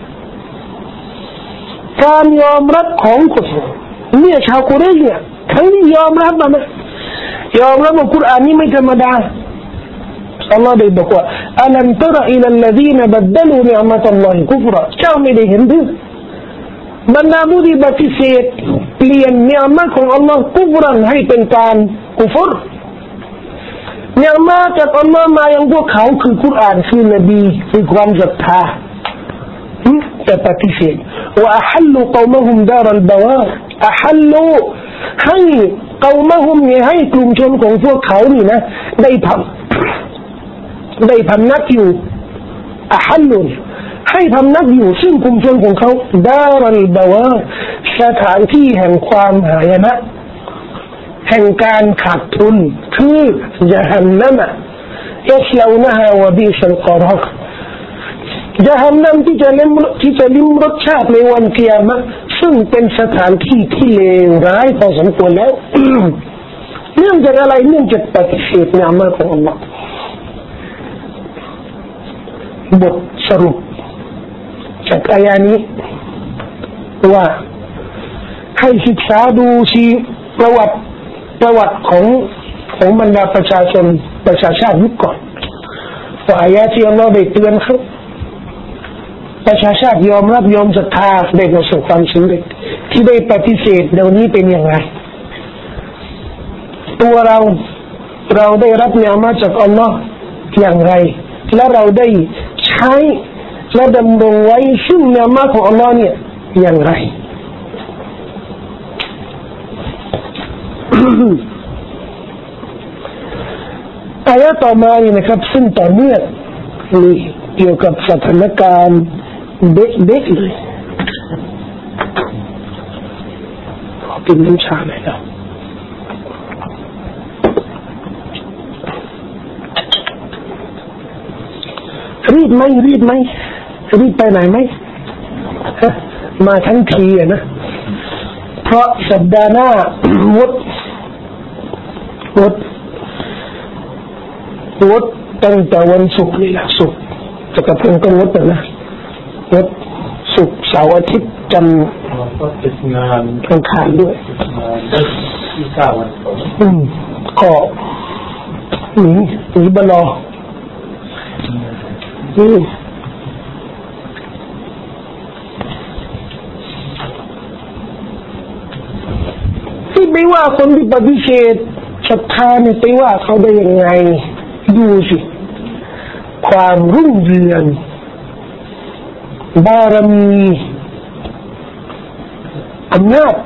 การยอมรับของกุรอานเนี่ยชาวกุเรชเนี่ยทั้งนี้ยอมรับนะยอมรับว่ากุรอานนี้ไม่ธรรมดาอัลลอฮ์ได้บอกว่าอัลัมตรอิลัลลซีนบัดดลูนิอ์มะตัลลอฮิกุฟรเจ้าไม่ได้เห็นหรือบรรดาผู้ที่ปฏิเสธเปลี่ยนนิอ์มะของอัลลอฮ์กุฟรันให้เป็นการกุฟรนิอ์มะจากอัลลอฮ์มายังพวกเขาคือกุรอานคือนบีคือความศรัทธาแต่ปฏิเสธว่าอัฮัลลุกอมะฮุมดารัลบาวาอัฮัลลุให้กอมะฮุมเนี่ยให้กลุ่มชนของพวกเขานี่นะได้พำนักอยู่อัฮัลลุให้พำนักอยู่ซึ่งกลุ่มชนของเขาดารัลบาวาสถานที่แห่งความหายนะแห่งการขาดทุนคือญะฮันนัมยัสลาวนะฮาวะบิสัลกอรอญะฮันนัมที่จะลิ้มรสชาติในวันกิยามะห์ซึ่งเป็นสถานที่ที่เลวร้ายพอสมควรแล้ว เนื่องจากอะไรเนื่องจากปฏิเสธนิอ์มะห์ของอัลลอฮ์บทสรุปจากอายะนี้ว่าให้ศึกษาดูชีประวัติของบรรดาประชาชนประชาชาติยุคก่อนว่าอายะที่อัลลอฮ์ได้เตือนเขาประชาชาติยอมรับยอมศรัทธาได้ประสบความสำเร็จที่ได้ปฏิเสธเดี๋ยวนี้เป็นอย่างไรตัวเราได้รับนิอ์มะห์จากอัลลอฮ์อย่างไรและเราได้ใช้และดำรงไว้ซึ่งนิอ์มะห์ของอัลลอฮ์เนี่ยอย่างไรอายะต่อมานี่นะครับซึ่งต่อเนื่องนี่เกี่ยวกับสถานการณ์เด็กๆเลยขอกินน้ำชาหน่อยนะรีบไปไหนไหมมาทั้งทีนะเพราะสัปดาห์หน้าวดตั้งแต่วันศุกร์นี่แหละศุกร์จะกระเพิ่งก็วดนะวดศุกร์เสาร์อาทิตย์จันทร์ก็ติดงานอังคารด้วยที่9วันก็หนีบลอที่ไม่ว่าคนที่ปฏิเสธศรัทธาเนี่ยไปว่าเขาได้ยังไงดูสิความรุ่งเรืองบารมีอำนาจ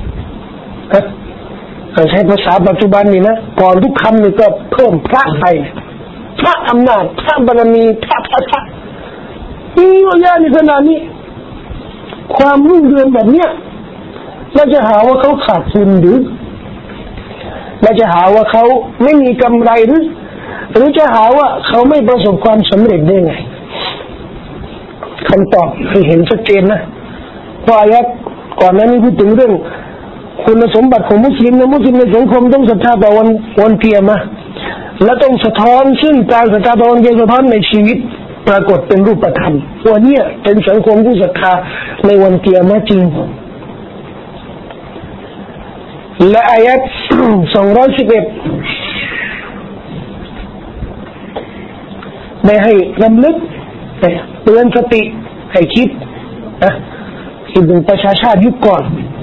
ใช้ภาษาปัจจุบันนี่นะก่อนทุกคำนี่ก็เพิ่มพระไปพระอำนาจพระบารมีพระนี่ว่าญาณขนาดนี้ความรุ่งเรืองแบบเนี้ยเราจะหาว่าเขาขาดทุนหรือเราจะหาว่าเขาไม่มีกำไรหรือจะหาว่าเขาไม่ประสบความสำเร็จได้ไงคำตอบให้เห็นชัดเจนนะเพราะอายะก่อนหน้านี้พูดถึงเรื่องคุณสมบัติของมุสลิมนะมุสลิมในสังคมต้องศรัทธาต่อวันกิยามะห์และต้องสะท้อนซึ่งการศรัทธาต่อวันกิยามะห์สะท้อนในชีวิตปรากฏเป็นรูปธรรมว่าเนี่ยเป็นสังคมผู้ศรัทธาในวันกิยามะห์จริงและอายะ211ได้ให้รำลึกเตือนสติให้คิดคิดถึงประชาชาติยุคก่อน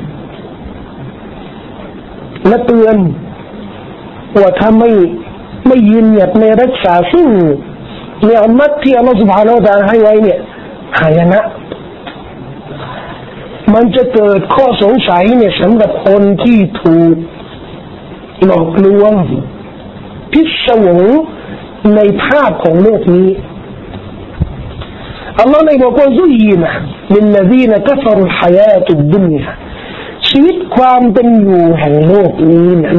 และเตือนว่าถ้าไม่ยืนหยัดในรักษาซึ่งนิอ์มะห์ที่อัลลอฮฺ سبحانه และ تعالى ให้ไว้เนี่ยหายนะมันจะเกิดข้อสงสัยเนี่ยสำหรับคนที่ถูกหลอกลวงพิศวงในภาพของโลกนี้อัลลอฮฺได้บอกว่าซุยนะลิลลซีนกัฟรุลฮายาตุดดุนยาชีวิตความเป็นอยู่แห่งโลกนี้นั้น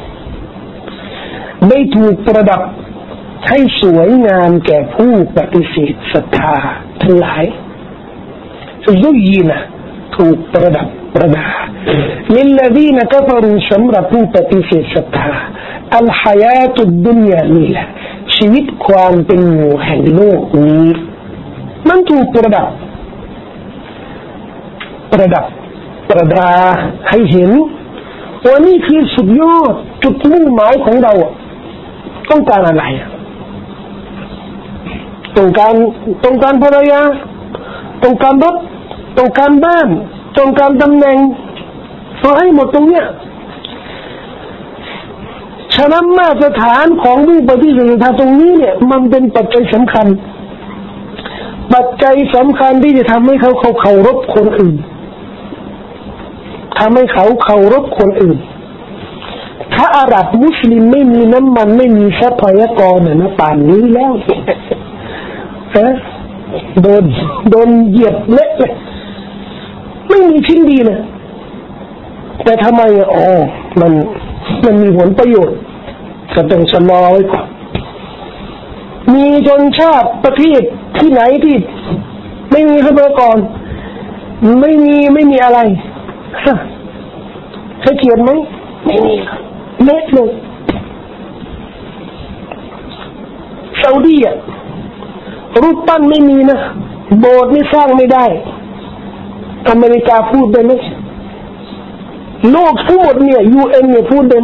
ได้ถูกประดับให้สวยงามแก่ผู้ปฏิเสธศรัทธาทั้งหลายซุยนะถูกประดับประดาลิลลซีนกัฟรูสำหรับผู้ปฏิเสธศรัทธาอัลฮายาตุดดุนยานี่แหละชีวิตความเป็นอยู่แห่งโลกนี้มันถูกประดับประดาให้เห็นว่านี่คือสุดยอดจุดมุ่งหมายของเราต้องการอะไรต้องการภรรยาต้องการรถต้องการบ้านต้องการตำแหน่งเอาให้หมดตรงเนี้ยฉะนั้นมาตรฐานของผู้ปฏิเสธศรัทธาตรงนี้เนี่ยมันเป็นปัจจัยสำคัญที่จะทำให้เขาเคารพคนอื่นทำให้เขาเคารพคนอื่นถ้าอาหรับมุสลิมไม่มีน้ำมันไม่มีทรัพยากรนะป่านนี้แล้วโดนเหยียบเละเลยไม่มีชิ้นดีเลยแต่ทำไมมันมีผลประโยชน์ก็ต้องชะลอไว้ก่อนมีชนชาติประเทศที่ไหนที่ไม่มีทรัพยากรไม่มีอะไรให้เกียรติไหมไม่มีเละเลยซาอุดีรูปปั้นไม่มีนะโบสถ์นี่สร้างไม่ได้อเมริกาพูดได้ไหมโลกทั้งหมดเนี่ย UN เนี่ยพูดได้ไหม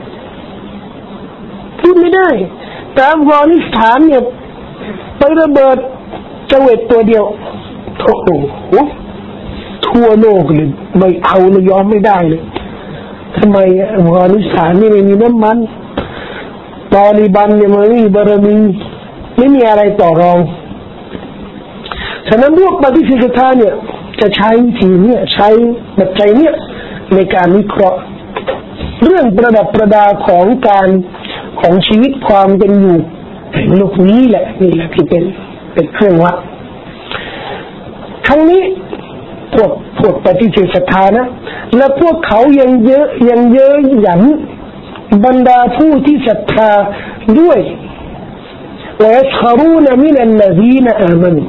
พูดไม่ได้แต่อัฟกานิสถานเนี่ยไประเบิดเจเวตตัวเดียวโอ้โหทั่วโลกเลยไม่เอาเลยยอมไม่ได้เลยทำไมอัฟกานิสถานนี่ไม่มีน้ำมันตอลิบันเนี่ยมันไม่มีบารมีไม่มีอะไรต่อรองฉะนั้นพวกปฏิเสธศรัทธาเนี่ยจะใช้วิธีนี้ใช้ปัจจัยเนี่ยในการวิเคราะห์เรื่องประดับประดาของชีวิตความเป็นอยู่ในโลกนี้แหละนี่แหละที่เป็นเครื่องวัดทั้งนี้พวกปฏิเสธศรัทธานะและพวกเขายังเยอะหยันบรรดาผู้ที่ศรัทธาด้วยويسخرون من الذين آمنوا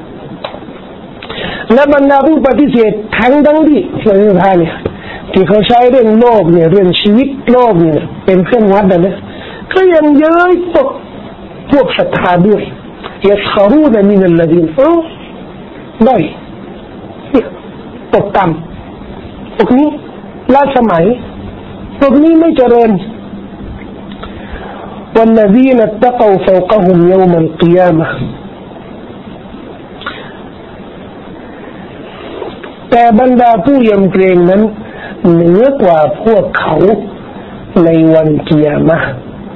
และบรรดาผู้ปฏิเสธทั้งที่ที่เขาใช้เรื่องโลกเนี่ยเรื่องชีวิตโลกเนี่ยเป็นเครื่องวัดนะก็ยังเย้ยพวกศรัทธาด้วย يسخرون من الذين ได้ตกต่ำพวกนี้ล้าสมัยพวกนี้ไม่เจริญوالذين اتقوا فوقهم يوم القيامة แต่บรรดาผู้ยำเกรงนั้นเหนือกว่าพวกเขาในวันกิยามะห์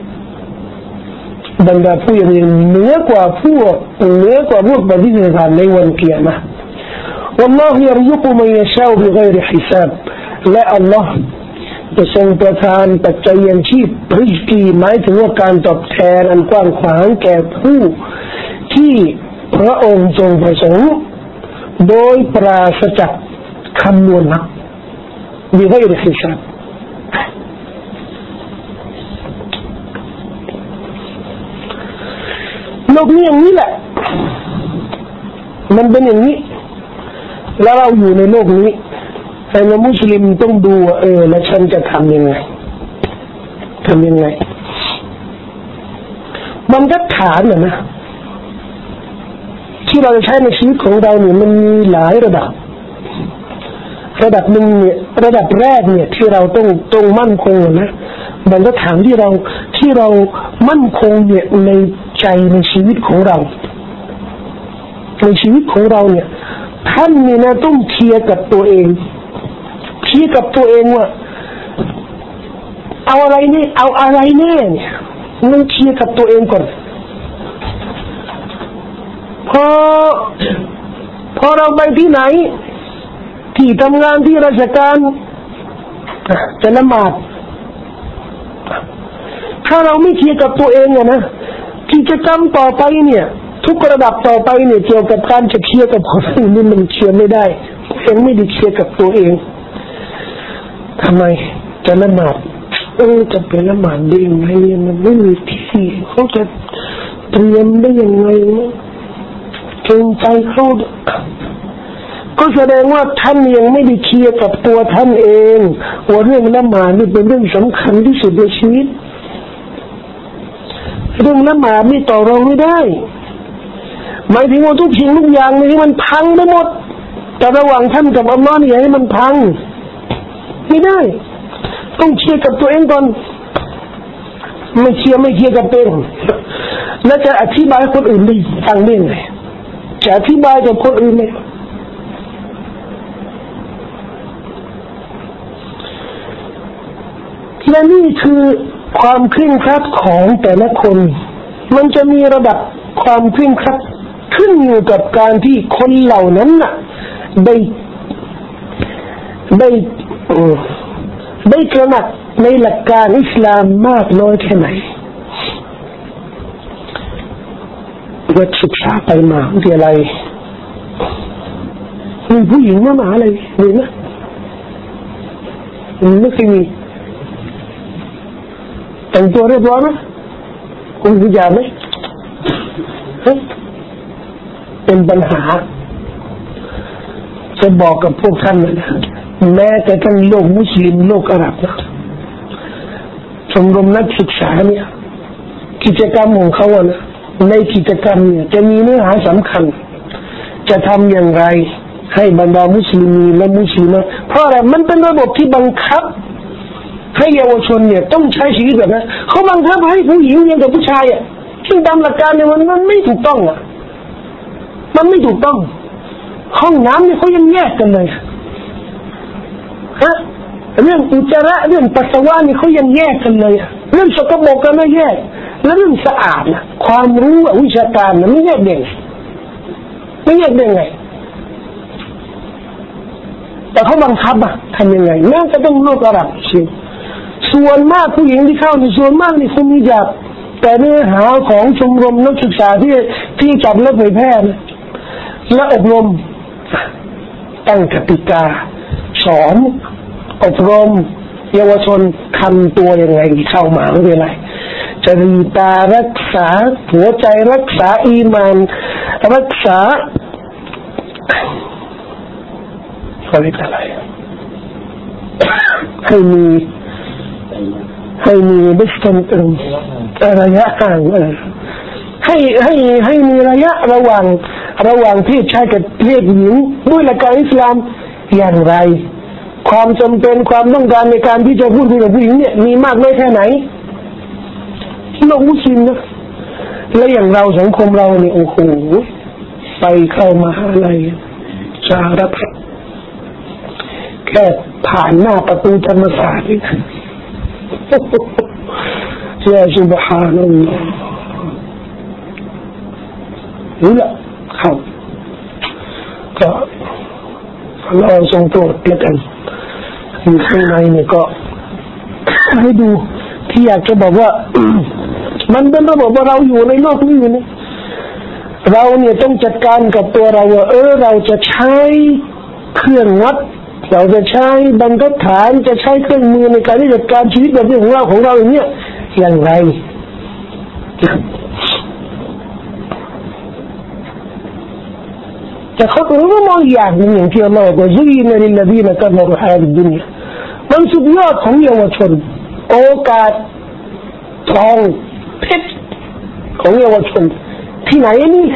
บรรดาผู้ยำเกรงเหนือกว่าพวกปฏิเสธในวันกิยามะห์ والله يرزق من يشاء بغير حساب และอัลลอฮ์จะทรงประทานปัจจัยยังชีพริสกีหมายถึงว่าการตอบแทนอันกว้างขวางแก่ผู้ที่พระองค์ทรงประสงค์โดยปราศจากคำนวณนับวิเคราะห์ฮิซาบโลกนี้อย่างนี้แหละมันเป็นอย่างนี้แล้วเราอยู่ในโลกนี้แต่เรามุสลิมต้องดูแล้วฉันจะทำยังไงบรรทัดฐานนะที่เราจะใช้ในชีวิตของเราเนี่ยมันมีหลายระดับหนึ่งเนี่ยระดับแรกเนี่ยที่เราต้องมั่นคงนะบรรทัดฐานที่เรามั่นคงเนี่ยในใจในชีวิตของเราเนี่ยท่านเนี่ยนะต้องเคลียร์กับตัวเองว่าเอาอะไรแน่เนี่ยมันเคลียร์กับตัวเองก่อนพอเราไปที่ไหนที่ทำงานที่ราชการจะละหมาดถ้าเราไม่เคลียร์กับตัวเองนะกิจกรรมต่อไปเนี่ยทุกระดับต่อไปเนี่ยเกี่ยวกับการจะเคลียร์กับคนอื่นนี่มันเคลียร์ไม่ได้ยังไม่ได้เคลียร์กับตัวเองทำไมจะละหมาดจะไปละหมาดได้ยังไงมันไม่มีที่เขาจะเตรียมได้ยังไงเกรงใจเขาก็แสดงว่าท่านยังไม่ได้เคลียร์กับตัวท่านเองว่าเรื่องละหมาดนี่เป็นเรื่องสำคัญที่สุดในชีวิตเรื่องละหมาดนี่ต่อรองไม่ได้หมายถึงว่าทุกสิ่งทุกอย่างนี่มันพังไปหมดแต่ระหว่างท่านกับอัลลอฮ์นี่ให้มันพังไม่ได้ต้องเคลียร์กับตัวเองก่อนไม่เคลียร์กับตัวเองแล้วจะอธิบายคนอื่นได้ฟังได้ไงจะอธิบายกับคนอื่นไหมและนี่คือความเคร่งครัดของแต่ละคนมันจะมีระดับความเคร่งครัดขึ้นอยู่กับการที่คนเหล่านั้นน่ะได้ตระหนักในหลักการอิสลามมากน้อยแค่ไหนวัดศึกษาไปมาที่อะไรมีผู้หญิงมาหาอะไรมีไหมไม่เคยมีแต่งตัวเรียบร้อยไหมคุณผู้ชายไหมเป็นปัญหาจะบอกกับพวกท่านนะแม้แต่ทั้งโลกมุสลิมโลกอาหรับนะชมรมนักศึกษาเนี่ยกิจกรรมของเขานะในกิจกรรมเนี่ยจะมีเนื้อหาสำคัญจะทำอย่างไรให้บรรดามุสลิมและมุสลิมเพราะอะไรมันเป็นระบบที่บังคับให้เยาวชนเนี่ยต้องใช้ชีวิตแบบนั้นเขาบังคับให้ผู้หญิงอย่างกับผู้ชายอ่ะซึ่งตามหลักการเนี่ยมันไม่ถูกต้องอ่ะมันไม่ถูกต้องห้องน้ำเนี่ยเขายังแยกกันเลยฮะเรื่องอุจจาระเรื่องปัสสาวะนี่เขายังแยกกันเลยเรื่องสกปรกกันไม่แยกแล้วเรื่องสะอาดนะความรู้วิชาการนะไม่แยกเด่นไม่แยกได้ไงแต่เขาบังคับอ่ะทำยังไงแม้จะต้องโลกอาหรับชิวส่วนมากผู้หญิงที่เข้าในส่วนมากนี่คงมีจากแต่เนื้อหาของชมรมนักศึกษาที่จับและเผยแพร่นะและอบรมตั้งกติกาสอนอบรมเยาวชนทำตัวยังไงเข้ามาไม่เป็นไรจริตารักษาหัวใจรักษาอีมานรักษาเขาเรียกอะไรให้มีดิสแทนซ์ระยะห่างให้มีระยะระหว่างเพศชายกับเพศหญิงด้วยหลักการอิสลามอย่างไรความจำเป็นความต้องการในการที่จะพูดคุยกับผู้หญิงเนี่ยมีมากน้อยแค่ไหนโลกมุสลิมนะและอย่างเราสังคมเราเนี่ยโอ้โหไปเข้ามหาลัยสาระพัดแค่ผ่านหน้าประตูธรรมศาสตร์นี่ยาซุบฮานัลลอฮ์นี่แหละเขาก็เราทรงโปรดแล้วกันอยู่ข้างในเนี่ยก็ให้ดูที่อยากจะบอกว่า มันเป็นระบบว่าเราอยู่ในโลกนี้นะเราเนี่ยต้องจัดการกับตัวเราว่าเราจะใช้เครื่องวัดเราจะใช้บรรทัดฐานจะใช้เครื่องมือในการจัดการชีวิตแบบนี้ของเราอย่างเนี้ยอย่างไรแต่เขาก็มองอย่างหนึ่งอย่างที่อัลลอฮฺบอกซุยนะลิลลดีนกัฟรุฮาดิดุนยามันสุดยอดของเยาวชนโอกาสทองเพชรของเยาวชนที่ไหนนี่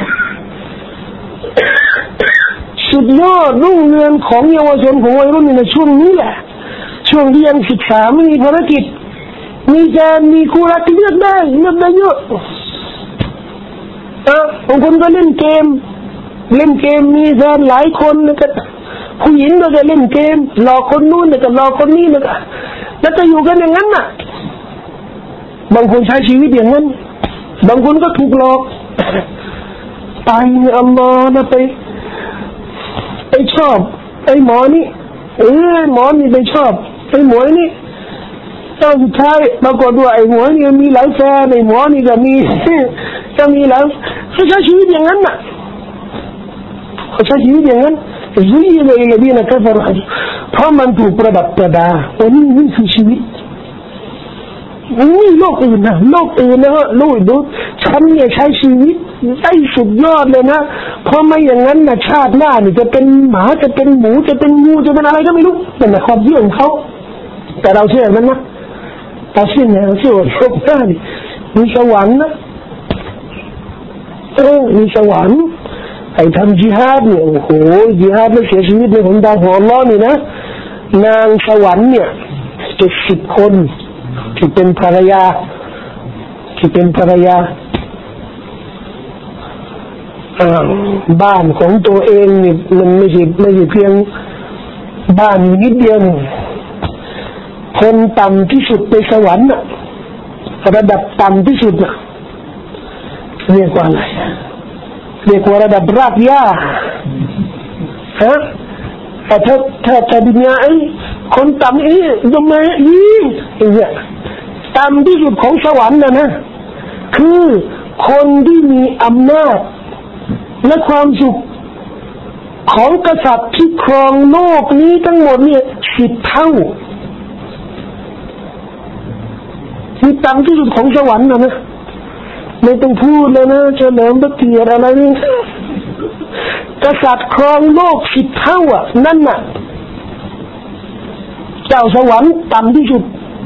สุดยอดรุ่งเรืองของเยาวชนของวัยรุ่นในช่วงนี้แหละช่วงที่ยังศึกษาไม่มีภารกิจมีคู่รักที่เลือกได้เยอะบางคนก็เล่นเกมมีแฟนหลายคนนะครับผู้หญิงก็จะเล่นเกมหลอกคนนู้นก็หลอกคนนี้นะครับแล้วจะอยู่กันอย่างนั้นน่ะบางคนใช้ชีวิตอย่างนั้นบางคนก็ถูกหลอกไปอัลลอฮ์นะไปชอบไอ้หมอนี่หมอนี่ไปชอบไอ้หมอนี่ตอนสุดท้ายปรากฏว่าไอ้หมอนี่มีหลายแฟนไอ้หมอนี่ก็มีแล้วเขาใช้ชีวิตอย่างนั้นน่ะเขาใช้ชีวิตอย่างนั้นซุยนะลิลลดีนกัฟรุเพราะมันถูกประดับประดาว่านี่คือชีวิตนี่โลกอื่นนะโลกอื่นนะฮะโลกดูฉันเนี่ยใช้ชีวิตได้สุดยอดเลยนะเพราะไม่อย่างนั้นนะชาติหน้านี่จะเป็นหมาจะเป็นหมูจะเป็นงูจะเป็นอะไรก็ไม่รู้เป็นแต่ความเชื่อของเขาแต่เราเชื่อมันนะเราเชื่อไงเราเชื่อว่าโลกหน้านี่มีสวรรค์นะมีสวรรค์ไอ้ทำจิฮาดเนี่ยโอ้โหจิฮาดไม่เสียชีวิตในหนทางของอัลเลาะห์นี่นะนางสวรรค์เนี่ย70 คนที่เป็นภรรยาบ้านของตัวเองนี่มันไม่ใช่เพียงบ้านนิดเดียวคนต่ำที่สุดในสวรรค์น่ะระดับต่ำที่สุดน่ะเรียกว่าอะไรเรียกว่าระดับรากหญ้าฮะถ้าดุนยาไอ้คนต่ำทำไมเนี่ยต่ำที่สุดของสวรรค์นะคือคนที่มีอำนาจและความสุขของกษัตริย์ที่ครองโลกนี้ทั้งหมดเนี่ย10 เท่าที่ต่ำที่สุดของสวรรค์นะไม่ต้องพูดเลยนะเฉลิมพระเกียรติอะไรนี่กษัตริย์ครองโลก10 เท่าอ่ะนั่นน่ะเจ้าสวรรค์ต่ำที่สุด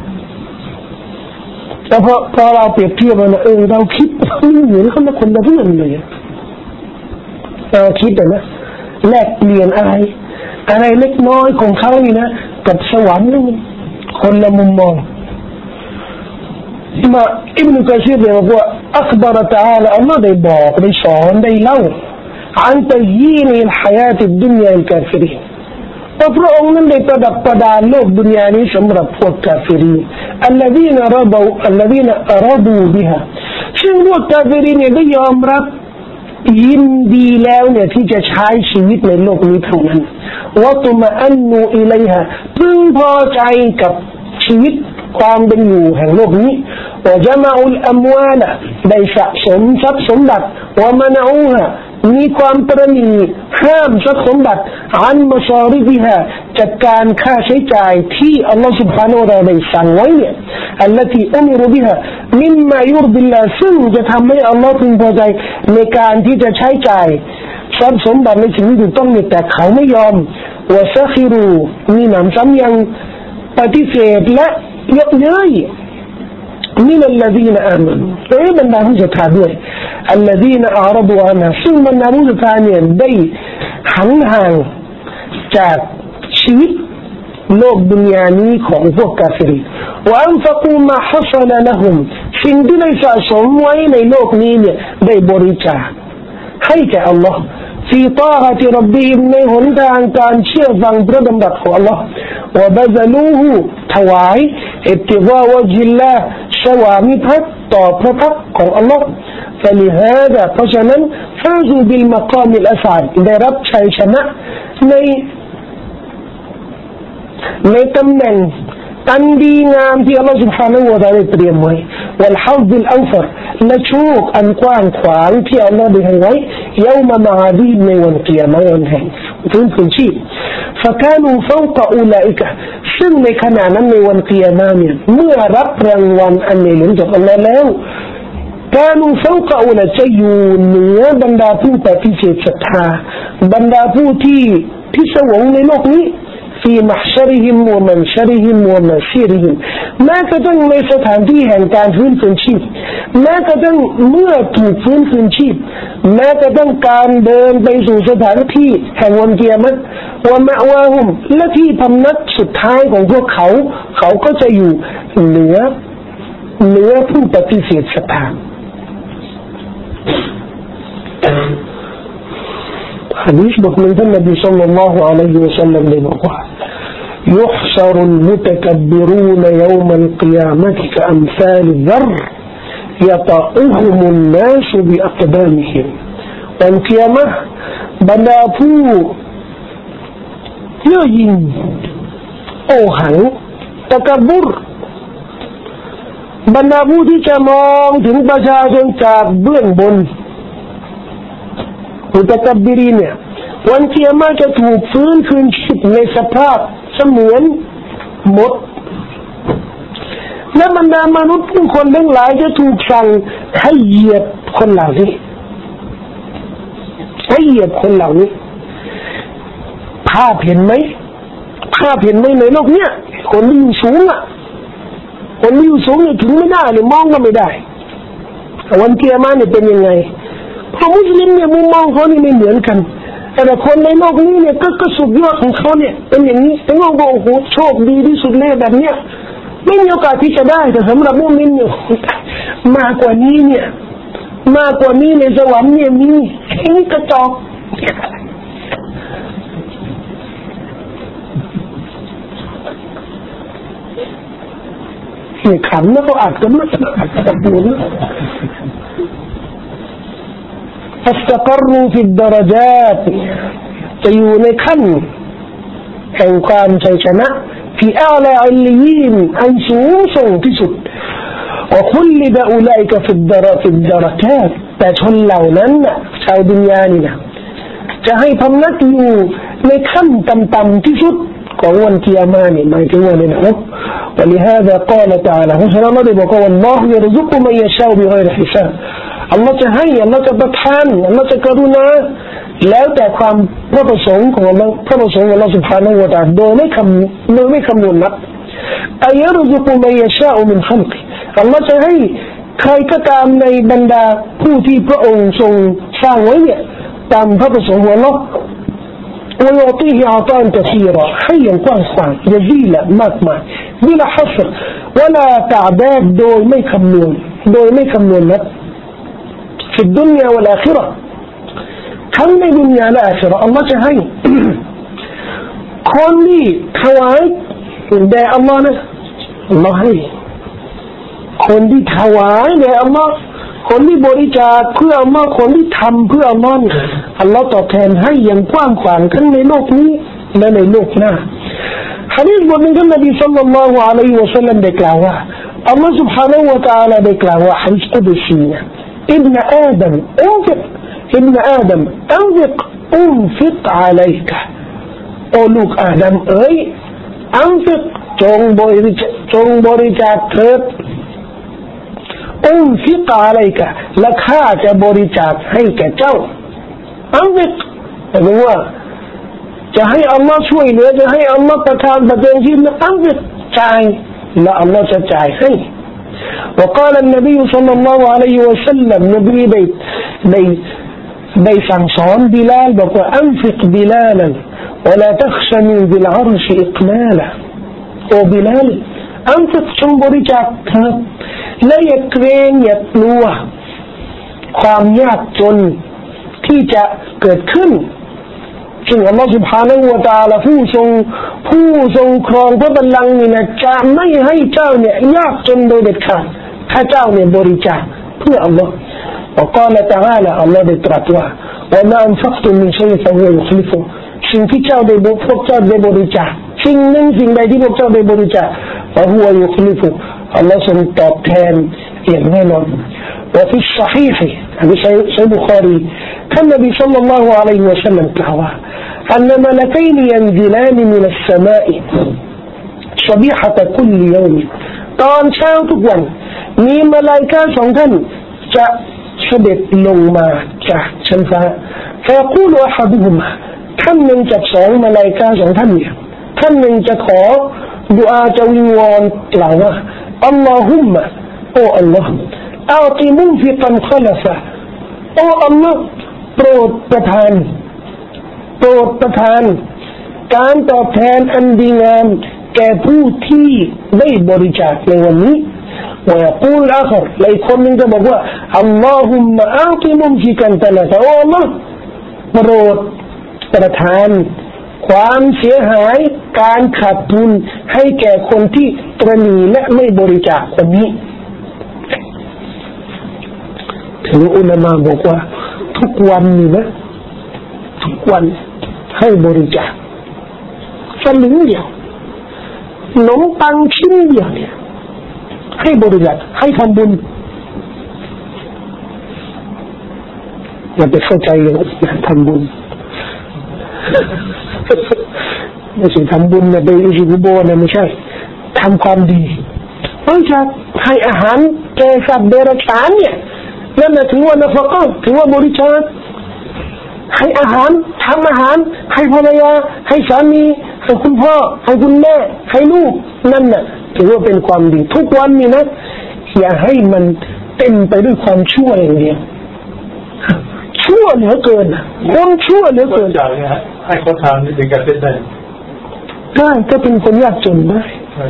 แต่พอเราเปรียบเทียบนะเราคิดเหมือนเขาเป็นคนละเรื่องเลยเราคิดนะแลกเปลี่ยนอะไรเล็กน้อยของเขานี่นะกับสวรรค์นี่คนละมุมมองมาอิบนุกะซีรเนี่ยบอกว่าอัคบาร์ตะอาลาอัลลอฮ์ได้บอกได้สอนได้เล่าอันตะยีนีลฮายาติดดุนยาอิลกาฟิรีว่าพระองค์นั้นได้ประดับประดาโลกดุนยานี้สำหรับพวกกาฟิรีالذين رضوا بها ซึ่งพวกกาฟิรีเนี่ยได้ยอมรับยินดีแล้วเนี่ยที่จะใช้ชีวิตในโลกนี้เท่านั้นวะตุมะอันนูอิลัยฮะพึงพอใจกับชีวิตความเป็นอยู่แห่งโลกนี้วะญะมะอุลอัมวาลได้สะสมทรัพย์สมบัติวะมะนะอูฮะมีความตระหนี่ห้ามทรัพย์สมบัติอันมะซาริบิฮะจัดการค่าใช้จ่ายที่อัลลอฮฺ سبحانه และ تعالى ได้สั่งไว้เนี่ย التي أمر بها مما يرضي الله ซึ่งจะทำให้อัลลอฮฺพึงพอใจในการที่จะใช้จ่ายทรัพย์สมบัติในสิ่งที่ถูกต้องเนี่ยแต่เขาไม่ยอมวะซะคิรูมีหนำซ้ำยังปฏิเสธและยกเย้ยمن الذين آمنوا บรรดาผู้ศรัทธาด้วย الذين أعرضوا عنها ซึ่งบรรดาผู้ศรัทธาเนี่ยได้หันห่างจากชีวิตโลกดุนยานี้ของพวกกาเฟรีว่าอันฟะกูมาฮัศลละฮุมสิ่งที่ได้สะสมไว้ในโลกนี้เนี่ยได้บริจาคให้แก่อัลลอฮ์في طاعة ربهم ในหนทางการเชื่อฟังพระดำรัสของ Allah วะบะซะลูฮูถวายอิบติฆาวะญิลลาห์สวามิภักดิ์ต่อพระพักตร์ของ Allah فلهذا เพราะฉะนั้นฟาซูบิลมะกามิลอัศอดได้รับชัยชนะในตำแหน่งอันดีงามที่อัลลอฮฺ سبحانه และ تعالى ได้เตรียมไว้วัลฮัซบิลอัลฟัรและโชคอันกว้างขวางที่อัลลอฮฺได้ให้ไว้ยามะมาดีในวันกิยามะห์วันแห่งฟื้นชีพ فكانوا فوق أولئك ซึ่งในขณะนั้นในวันกิยามะห์เนี่ยเมื่อรับรางวัลอันนี้จากอัลลอฮฺแล้วكانوا فوق أولئك จะอยู่เหนือบรรดาผู้ปฏิเสธศรัทธาบรรดาผู้ที่พิศวงในโลกนี้في محشرهم ومنشرهم ومسيرهم แม้กระทั่งในสถานที่แห่งการฟื้นคืนชีพแม้กระทั่งเมื่อถูกฟื้นคืนชีพแม้กระทั่งการเดินไปสู่สถานที่แห่งวันกิยามะห์วะมะวาฮุมและที่พำนักสุดท้ายของพวกเขาก็จะอยู่เหนือผู้ปฏิเสธศรัทธาحديث من النبي صلى الله عليه وسلم لنقول يحشر المتكبرون يوم القيامة كأمثال الذر يطأهم الناس بأقدامهم والقيامة بنابو يجين أوهن تكبر بنابوที่จะมองถึงประชาชนจากเบื้องบนมุตะกับบรีนเนี่ยวันกิยามะห์จะถูกฟื้นคืนชีพในสภาพเสมือนมดและบรรดามนุษย์ผู้คนทั้งหลายจะถูกสั่งให้เหยียบคนเหล่านี้ให้เหยียบคนเหล่านี้ภาพเห็นไหมในโลกเนี้ยคนที่อยู่สูงอ่ะคนที่อยู่สูงเนี่ยถึงไม่ได้เลยมองก็ไม่ได้วันเกียร์มาเนี่ยเป็นยังไงเพราะมุสลิมเนี่ยมุมมองเขานี่ไม่เหมือนกันแต่คนในโลกนี้เนี่ยก็สุดยอดของเขาเนี่ยเป็นอย่างนี้แต่ว่าโอ้โหโชคดีที่สุดเลยแบบเนี้ยไม่มีโอกาสที่จะได้แต่สำหรับมุสลิมเนี่ยมากกว่านี้ในสวรรค์เนี่ยมีไอ้นี่กระจอกเนี่ยขำแล้วก็อัดกันนะอัดอยู่นะفاستقروا في الدرجات จะอยู่ในขั้นแห่งความชัยชนะفي أعلى عليين อันสูงส่งที่สุดوخلد أولئك في الدركات แต่ชนเหล่านั้นน่ะชาวดุนยานี่นะจะให้พำนักอยู่ในขั้นต่ำๆที่สุดของวันกิยามะห์นี่หมายถึงวันนี้นะولهذا قال تعالى เพราะฉะนั้นเราได้บอกว่า والله يرزق من يشاء بغير حسابอัลลอฮ์จะให้อัลลอฮ์จะประทานอัลลอฮ์จะกรุณาแล้วแต่ความพระประสงค์ของอัลลอฮ์พระประสงค์ของอัลลอฮ์ سبحانه และ تعالى โดยไม่คำนวณนับأيرزق من يشاء من خلقه อัลลอฮ์จะให้ใครก็ตามในบรรดาผู้ที่พระองค์ทรงสร้างไว้เนี่ยตามพระประสงค์ของอัลลอฮ์ويعطيه عطاء كثيرا ให้อย่างกว้างขวางيزيلมากมายبلا حصر ولا تعدادโดยไม่คำนวณนับفي الدنيا والآخرة ทั้งในดุนยาและอาคิเราะห์อัลลอฮ์จะให้คนที่ถวายแด่อัลลอฮ์นะอัลลอฮ์ให้คนที่ถวายแด่อัลลอฮ์คนที่บริจาคเพื่ออัลลอฮ์คนที่ทำเพื่ออัลลอฮ์อัลลอฮ์ตอบแทนให้อย่างกว้างขวางทั้งในโลกนี้และในโลกหน้าหะดีษบทหนึ่งท่านนบีศ็อลลัลลอฮุอะลัยฮิวะซัลลัมได้กล่าวว่าอัลลอฮ์ سبحانه และ تعالى ได้กล่าวว่าหะดีษกุดุซีابن آدم أنفق عليك โอ้ลูกอาดัมเอ้ยอันฟิกจงบริจาคเถิดอันฟิกعليك และข้าจะบริจาคให้แก่เจ้าอันฟิกแปลว่าจะให้อัลลอฮ์ช่วยเหลือจะให้อัลลอฮ์ประทานประทานชีวิตอันฟิกจ่ายและอัลลอฮ์จะจ่ายให้وقال النبي صلى الله عليه وسلم نبي بي سانسون بلال بقى أنفق بلالا ولا تخشى من ذي العرش إقلالا وبلال أنفق شنبري جاك لا يكرين يتلوهความยากจนที่จะเกิดขึ้นซึ่งอัลลอฮฺ سبحانه และ تعالى ผู้ทรงครองพระบัลลังก์นี่นะจะไม่ให้เจ้าเนี่ยยากจนโดยเด็ดขาดถ้าเจ้าเนี่ยบริจาคเพื่ออัลลอฮฺوقال تعالى อัลลอฮฺได้ตรัสว่า وما أنفقتم من شيء فهو يخلفه สิ่งที่เจ้าได้พวกเจ้าได้บริจาคสิ่งหนึ่งสิ่งใดที่พวกเจ้าได้บริจาค فهو يخلفه อัลลอฮฺทรงตอบแทนอย่างแน่นอนوفي الصحيح هذا صحيح البخاري كان النبي صلى الله عليه وسلم قال أن ملكين ينزلان من السماء صبيحة كل يوم ตอนเช้าทุกวันมีมลาอิกะฮ์สองท่านจะเสด็จลงมาจากชั้นฟ้า فيقول أحدهما ท่านหนึ่งจากสองมลาอิกะฮ์สองท่านเนี่ยท่านหนึ่งจะขอดุอาจะวิงวอนกล่าวว่าอัลลอฮุมมะโอ้อัลลอฮ์أعطي منفقا خلفا โอ้อัลลอฮ์โปรดประทานการตอบแทนอันดีงามแก่ผู้ที่ได้บริจาคในวันนี้ويقول الآخر และอีกคนนึงจะบอกว่าอัลลอฮุมมะอัลกิมุมฟิกันตะละโอ้อัลลอฮ์โปรดประทานความเสียหายการขาดทุนให้แก่คนที่ตระหนี่และไม่บริจาคคนนี้ถึงอุลามะบอกว่าทุกวันนี่นะทุกวันให้บริจาคสลึงเดียวขนมปังชิ้นเดียวเนี่ยให้บริจาคให้ทำบุญอย่าไปเข้าใจอย่างทำบุญไม่ใช่ทำบุญนะไปอิจิบุโบนะไม่ใช่ทำความดีบริจาคให้อาหารแก่สัตว์เดรัจฉานเนี่ยนั่นแหละถือว่านะฟะกะห์ถือว่าบริจาคให้อาหารทำอาหารให้ภรรยาให้สามีให้คุณพ่อให้คุณแม่ให้ลูกนั่นน่ะถือว่าเป็นความดีทุกวันนี้นะอย่าให้มันเต็มไปด้วยความชั่วอย่างเดียวชั่วเหลือเกินคนชั่วเหลือเกินให้เขาทานนี่ถึงกับเป็นได้ก็เป็นคนยากจนได้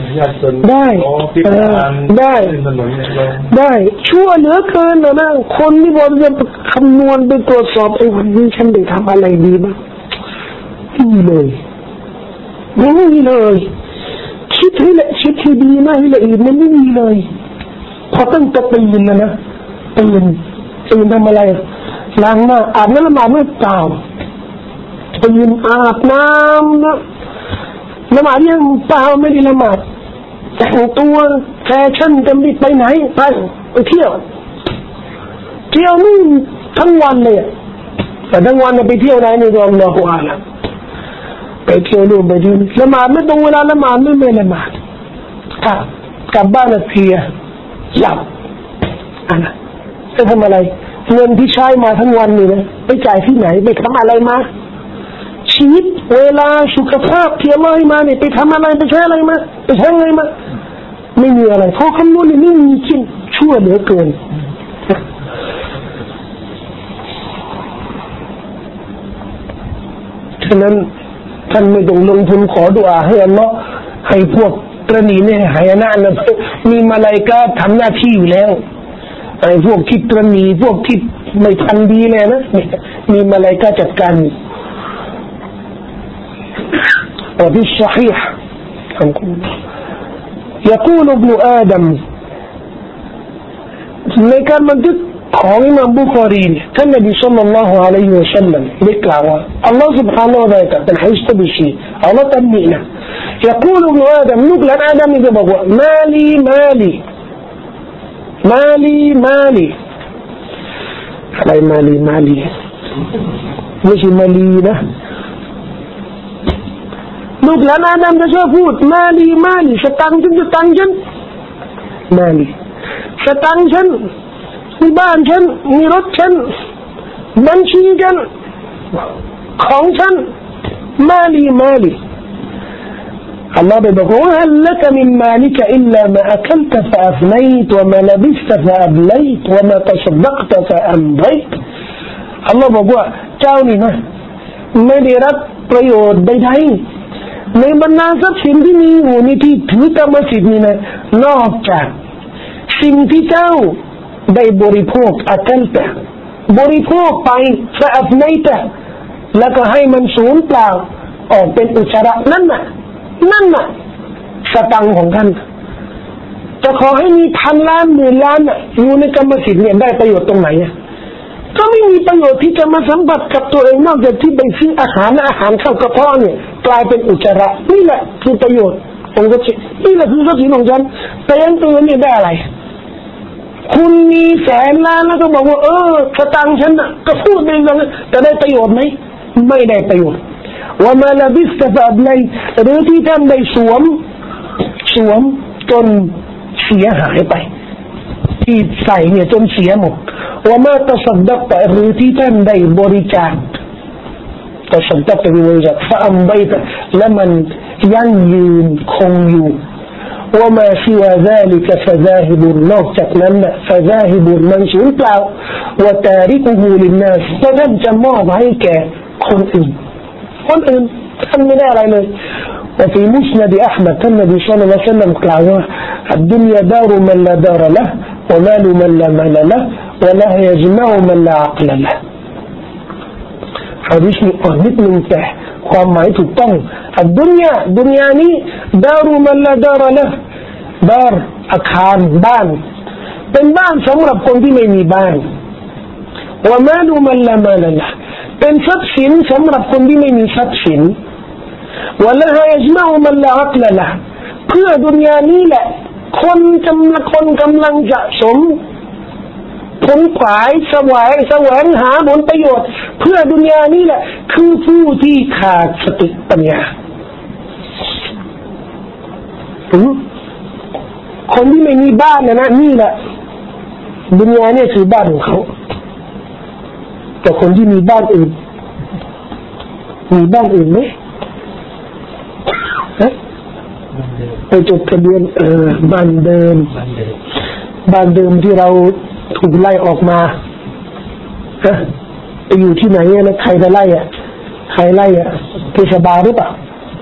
ได้ชั่วเหลือเกินนะคนที่บอกจะคำนวณไปตรวจสอบไอ้วันนี้ฉันได้ทำอะไรดีบ้างนี่เลยไม่มีเลยคิดให้ละคิดให้ดีนะให้ละเอียดมันไม่มีเลยพอตั้งแต่ตื่นนะตื่นทำอะไรล้างหน้าอาบน้ำละหมาดไม่เปล่าตื่นอาบน้ำนะละหมาดยังเปล่าไม่ได้ละหมาดแต่งตัวแฟชั่นจะไปไหนไปเที่ยวนี่ทั้งวันเลยแต่ทั้งวันไปเที่ยวไหนนี่ก็อัลลอฮฺอาลัมไปเที่ยวนู่นไปที่นี่ละหมาดไม่ตรงเวลาละหมาดไม่ละหมาดกลับบ้านเพลียหลับจะทำอะไรเงินที่ใช้มาทั้งวันนี่นะไปจ่ายที่ไหนไปทำอะไรมาชีวิตเวลาสุขภาพที่อัลเลาะห์ให้มาเนี่ยไปทำอะไรไปใช้อะไรมาไปใช้ไงมาไม่มีอะไรเพราะคำนวณนี่ไม่มีชิ้นชั่วเหลือเกินฉะนั้นท่านไม่ต้องลงทุนขอดุอาให้อัลเลาะห์ให้พวกตระหนี่เนี่ยหายนะนะมีมาลาอิกะฮ์ทำหน้าที่อยู่แล้วไอ้พวกที่ตระหนี่พวกที่ไม่ทันดีเลยนะมีมาลาอิกะฮ์จัดการوفي الصحيح يقول ابن آدم ในการบันทึกของอิหม่ามบุคอรีท่านนบีศ็อลลัลลอฮุอะลัยฮิวะซัลลัมได้กล่าวว่าอัลลอฮฺ سبحانه และ تعالى เป็นฮะดิษตับชีอัลลอฮฺตำหนินะ يقول ابن آدم ลูกหลานอาดัมจะบอกว่ามาลีอะไรมาลีไม่ใช่มาลีนะลูกหลานอาดัมจะชอบพูดมาลีสตังค์ฉันมาลีสตังค์ฉันมีบ้านฉันมีรถฉันบัญชีฉันของฉันมาลีอัลลอฮฺบอกว่าฮัลลักมินมาลิกอิลลามาอัคลตฟะอัฟนัยต์วะมาลบิสตฟะอับลัยต์วะมาตัศดักตฟะอัมดัยต์อัลลอฮฺบอกว่าเจ้านี่นะไม่ได้รับประโยชน์ใดๆในบรรดาทรัพย์สินที่มีอยู่ในที่ถือกรรมสิทธิ์นี่นะนอกจากสิ่งที่เจ้าได้บริโภคอัคลตะบริโภคไปฟะอัฟนัยต์แล้วก็ให้มันสูญเปล่าออกเป็นอุจจาระนั่นน่ะสตังค์ของท่านจะขอให้มีพันล้านหมื่นล้านอยู่ในกรรมสิทธิ์เนี่ยได้ประโยชน์ตรงไหนก็ไม่มีประโยชน์ที่จะมาสัมผัสกับตัวเองนอกจากที่ไปซื้ออาหารเข้ากระเพาะเนี่ยกลายเป็นอุจจาระนี่แหละคือประโยชน์ของทรัพย์สินนี่แหละคือทรัพย์สินของฉันแต่ยังตัวเนี่ยได้อะไรคุณมีแสนล้านแล้วก็บอกว่าสตังค์ฉันก็พูดไปอย่างนั้นแต่ได้ประโยชน์ไหมไม่ได้ประโยชน์ว่ามาลบิสตะอับลัยหรือที่ท่านได้สวมจนเสียหายไปที่ใส่เนี่ยจนเสียหมดว่ามาตัศดักแต่หรือที่ท่านได้บริจาคตัศดักแต่บริจาคฟะอัมบัยต์และมันยั่งยืนคงอยู่ว่ามาซิวาซาลิกฟะซาฮิบุนนอกจากนั้นฟะซาฮิบุนมันสูญเปล่าว่าตาริกุฮูลินนัสและท่านจะมอบให้แก่คนอื่นท่านไม่ได้อะไรเลย وفي مسند أحمد النبي صلى الله عليه وسلم قال الدنيا دار من لا دار له ومال من لا مال له ولا يجمع من لا عقل له حديثนี้อ่อนนิดนึงแต่ความหมายถูกต้องดุนยานี้ดารุมันละดาระละดารอาคารบ้านเป็นบ้านสำหรับคนที่ไม่มีบ้านวะมาลุมันละมาละละเป็นทรัพย์สินสำหรับคนที่ไม่มีทรัพย์สินวะละฮะยัจมะอุมันละอักละละเพื่อดุนยานี้แหละคนกำลังจะสมผลขวายแสวงหาผลประโยชน์เพื่อดุนยานี้แหละคือผู้ที่ขาดสติปัญญาคนที่ไม่มีบ้านนะนี่แหละดุนยาเนี่ยคือบ้านของเขาแต่คนที่มีบ้านอื่นมีบ้านอื่นไหมไปจดทะเบียนบ้านเดิมที่เราถูกไล่ออกมาไปอยู่ที่ไหนนะใครไปไล่ใครไล่เทศบาลหรือเปล่า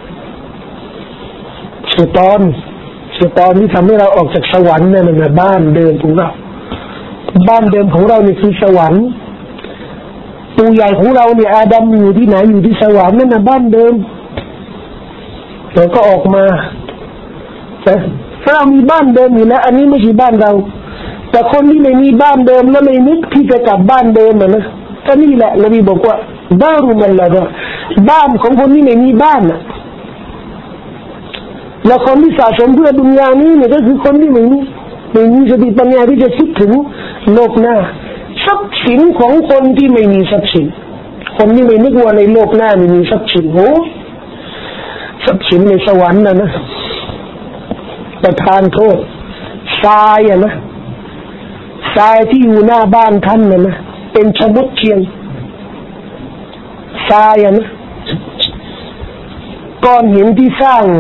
ชัยฏอนที่ทำให้เราออกจากสวรรค์นั่นน่ะบ้านเดิมของเราบ้านเดิมของเรานี่คือสวรรค์ปู่ใหญ่ของเราเนี่ยอาดัมอยู่ที่ไหนอยู่ที่สวรรค์นั่นน่ะบ้านเดิมเราก็ออกมาถ้าเรามีบ้านเดิมอยู่แล้วอันนี้ไม่ใช่บ้านเราแต่คนที่ไม่มีบ้านเดิมแล้วไม่นึกที่จะกลับบ้านเดิมนะก็นี่แหละนบีบอกว่าดารุมันละบ้านของคนที่ไม่มีบ้านแล้วคนที่สะสมเพื่อดุนยานี้เนี่ยก็คือคนที่ไม่มีสติปัญญาที่จะคิดถึงโลกหน้าทรัพย์สินของคนที่ไม่มีทรัพย์สินคนที่ไม่นึกว่าในโลกหน้ามีทรัพย์สินโหทรัพย์สินในสวรรค์นะประทานโทษทรายนะทรายที่อยู่หน้าบ้านท่านนะเป็นชมุดเทียนทรายนะก้อนหินที่สร้าง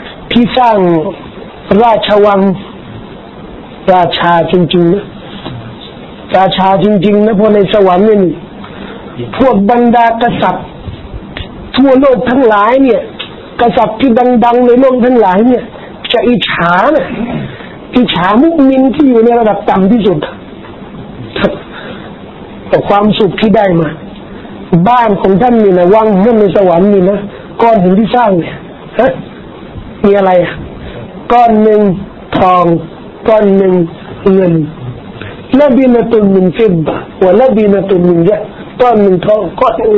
ราชวังราชาจริงๆนะราชาจริงๆนะเพราะในสวรรค์นี่พวกบรรดากษัตริย์ทั่วโลกทั้งหลายเนี่ยกษัตริย์ที่ดังๆในโลกทั้งหลายเนี่ยจะอิจฉามุมินที่อยู่ในระดับต่ำที่สุดแต่ความสุขที่ได้มาบ้านของท่านนี่นะวังท่านในสวรรค์นี่นะก้อนหินที่สร้างเนี่ยมีอะไรก้อนหนึ่งทองก้อนหนึ่งเงินละบินะตุนมินฟิดดะวะละบินะตุนมินยะก้อนหนึ่งทองก้อนหนึ่ง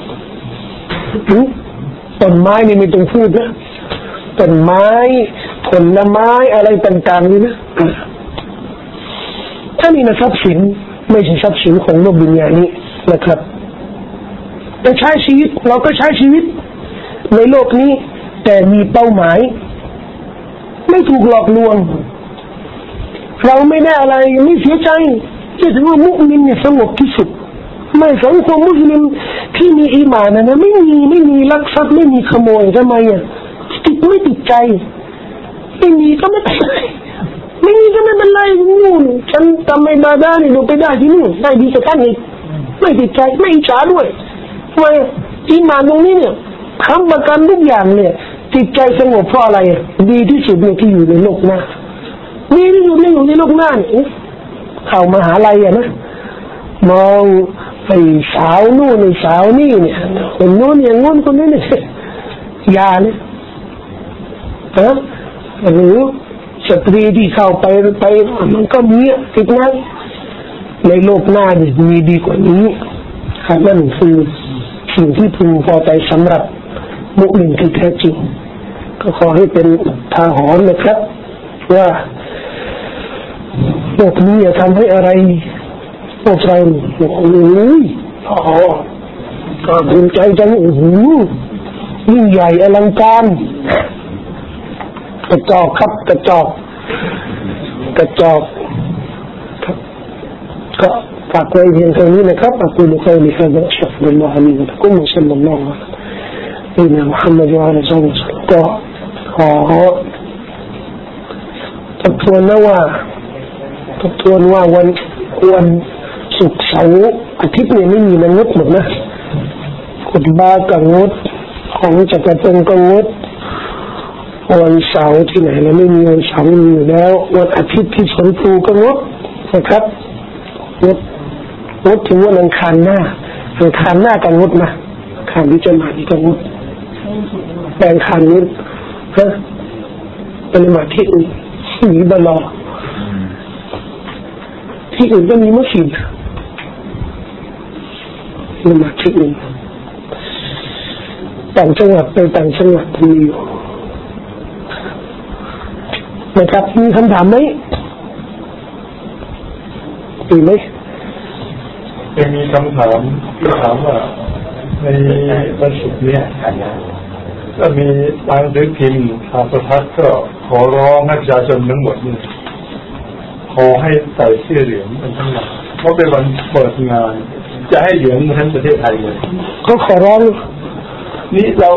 ต้นไม้นี่ไม่ต้องพูดนะต้นไม้ผลไม้อะไรต่างๆนี่นะถ้ามีทรัพย์สินไม่ใช่ทรัพย์สินของโลกดุนยานี้นะครับแต่ใช้ชีวิตเราก็ใช้ชีวิตในโลกนี้แต่มีเป้าหมายไม่ถูกหลอกลวงเราไม่ได้อะไรไม่เสียใจที่ถือว่ามุสลิมเนี่ยสงบที่สุดไม่สังคมมุสลิมที่มีอีหม่านนะไม่มีลักทรัพย์ไม่มีขโมยทำไมไม่ติดใจไม่มีก็ไม่เป็นไรไม่มีก็ไม่เป็นไรนู่นฉันทำไม่ได้นี่ดูไปได้ที่นู่นได้ดีกว่าท่านอีกไม่ติดใจไม่อิจฉาด้วยทำไมอีหม่านตรงนี้เนี่ยทำประกันทุกอย่างเนี่ยจิตใจสงบเพราะอะไรดีที่สุดเนี่ยที่อยู่ในโลกหน้าดีที่สุดเนี่ยอยู่ในโลกหน้านี่เข้ามหาลัยนะมองไอ้สาวนู่นไอ้สาวนี่เนี่ยคนโน้นอย่างโน้นคนนี้เนี่ยยาเนี่ยหรือสตรีที่เข้าไปมันก็มีติดนั้นในโลกหน้ามีดีกว่านี้นั่นคือสิ่งที่พึงพอใจสำหรับมุมินที่แท้จริงก็ขอให้เป็นทาหรณ์นะครับว่าโลกนี้จะทำให้อะไรพวกเราโอ้ยก็ภูมิใจจังโอ้โหยิ่งใหญ่อลังการกระจอกครับกระจอกก็ฝากไว้เพียงเท่านี้นะครับอักูลุกาวลิฮะดะอัชฮุลลอฮะลิวะละกุมวะซัลลัลลอฮุอะลัยฮิมุฮัมมัดวะอะลัยฮิวะซัลลัมก็ขอทบทวนว่าวันศุกร์เสาร์อาทิตย์เนี่ยไม่มีงดหมดนะกุฎบากับงดของจักรพงศ์ก็งดวันเสาร์ที่ไหนเราไม่มีวันเสาร์มีอยู่แล้ววันอาทิตย์ที่สวนภูก็งดนะครับงดถึงวันอังคารหน้ากันงดนะคารที่จะมาที่ก็งดแบ่งคารนี้เป็นมาที่อื่นมีบลอที่อื่นก็มีมัสยิดเป็นมาที่อื่นต่างจังหวัดไปต่างจังหวัดมีอยู่นะครับมีคำถามไหมมีไหมมีคำถามที่ถามว่าในวันศุกร์เนี่ยก็มีทางสื่อพิมพ์ทางโทรทัศน์ก็ขอร้องให้ประชาชนทั้งหมดขอให้ใส่เสื้อเหลืองกันทั้งหมดเพราะเป็นวันเปิดงานจะให้เหลืองทั้งประเทศไทยเลยเขาขอร้องนี่เรา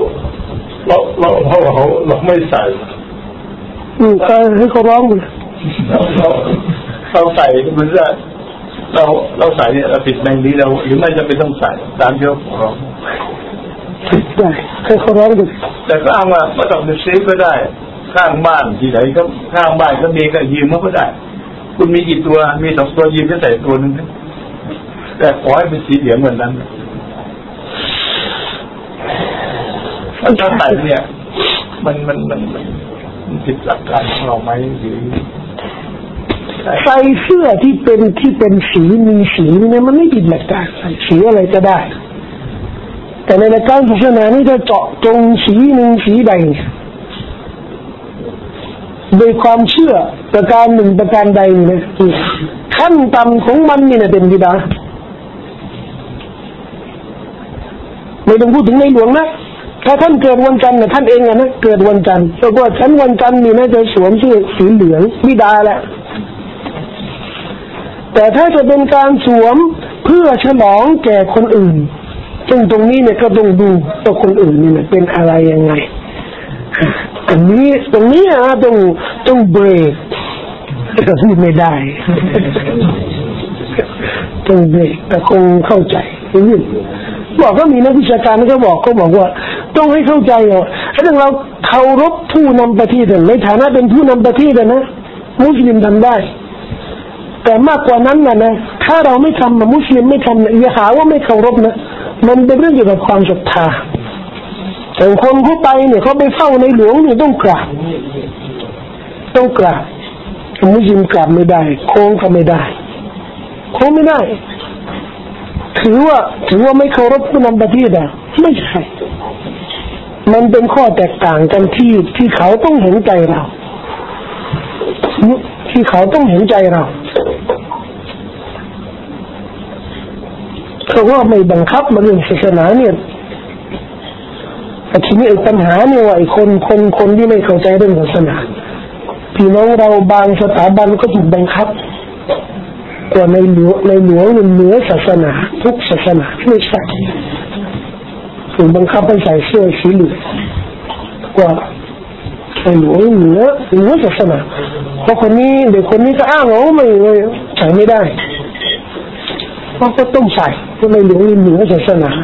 ไม่ใส่ให้เขาร้องเลยเราใส่มันจะเราใส่เนี่ยเราปิดในนี้เราหรือไม่จะเป็นต้องใส่ตามที่เขาร้องได้ให้เขาร้องดูแต่ก็อ้างว่าไม่ต้องไปซื้อก็ได้ข้างบ้านที่ไหนก็ข้างบ้านก็มีก็ยืมมันก็ได้คุณมีกี่ตัวมี2 ตัวยืมก็ใส่ตัวนึงแต่ขอให้เป็นสีเหลืองเหมือนนั้นถ้าใส่เนี่ยมันผิดหลักการของเราไหมหรือใส่เสื้อที่เป็นสีมีสีเนี่ยมันไม่ผิดหลักการใส่สีอะไรก็ได้แต่ในหลักการศาสนานี่จะเจาะจงสีหนึ่งสีใดโดยความเชื่อประการหนึ่งประการใดนะขั้นต่ำของมันนี่นะเป็นบิดาไม่ต้องพูดถึงในหลวงนะถ้าท่านเกิดวันจันทร์นะท่านเองนะเกิดวันจันทร์แต่ว่าฉันวันจันทร์นี่นะจะสวมเสื้อสีเหลืองบิดาแหละแต่ถ้าจะเป็นการสวมเพื่อฉลองแก่คนอื่นซึ่งตรงนี้เนี่ยก็ต้องดูว่าคนอื่นนี่นะเป็นอะไรยังไงตรงนี้ต้องเบรกก็พูดไม่ได้ต้องเบรกแต่คงเข้าใจนี่บอกก็มีนักวิชาการเขาบอกว่าต้องให้เข้าใจว่าถ้าเราเคารพผู้นำประเทศในฐานะเป็นผู้นำประเทศนะมุสลิมทำได้แต่มากกว่านั้นนะถ้าเราไม่ทำมุสลิมไม่ทำอย่าหาว่าไม่เคารพนะมันเป็นเรื่องเกี่ยวกับความศรัทธาแต่คนเขาไปเนี่ยเขาไปเฝ้าในหลวงเนี่ยต้องกราบมุสลิมกราบไม่ได้โค้งก็ไม่ได้ถือว่าไม่เคารพผู้นำประเทศอ่ะไม่ใช่มันเป็นข้อแตกต่างกันที่เขาต้องเห็นใจเราเขาว่าไม่บังคับมาเรื่องศาสนาเนี่ยแต่ทีนี้ปัญหาเนี่ยว่าไอ้คนที่ไม่เข้าใจเรื่องศาสนาพี่น้องเราบางสถาบันก็ถูกบังคับตัวในหลวงเหนือศาสนาทุกศาสนาไม่ใช่ถูกบังคับให้ใส่เสื้อสีเหลืองว่าในหลวงเหนือศาสนาเพราะคนนี้เด็กคนนี้ก็อ้างว่าไม่ใส่ไม่ได้เพราะก็ต้องใส่เพราะในหลวงเหนือศาสนา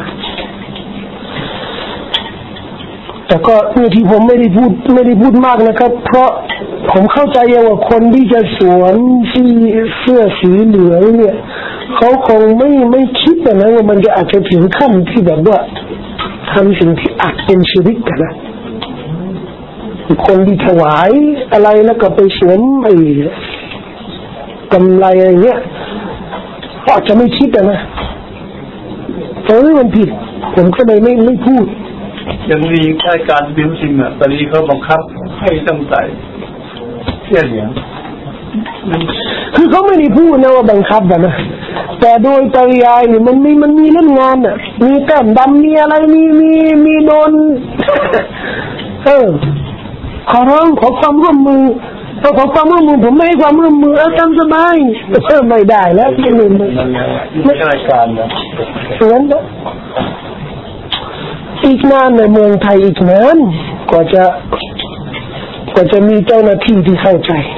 แต่ก็ที่ผมไม่ได้พูดมากนะครับเพราะผมเข้าใจว่าคนที่จะสวมเสื้อสีเหลืองเนี่ยเขาคงไม่คิดนะว่ามันจะอาจจะถึงขั้นที่แบบว่าทำสิ่งที่อาจเป็นชิริกกันนะคนที่ถวายอะไรแล้วก็ไปสวมไอ้กำไรอะไรเงี้ยก็อาจจะไม่คิดนะเพราะมันผิดผมก็เลยไม่พูดยังมีแค่การบิวจริงตอนนี้เขาบังคับให้ต้องใส่เสื้อเหลืองคือเขาไม่ได้พูดนะว่าบังคับนะแต่โดยปริยายเนี่ยมันมีเล่นงานอ่ะมีแต้มดำมีอะไรมีโดนขอร้องขอความร่วมมือขอความร่วมมือผมไม่ให้ความร่วมมือตามสบายไม่ได้แล้วไม่รายการนะงั้นอีกนานในเมืองไทยอีกนานกว่าจะมีเจ้าหน้าที่ที่เข้าใจ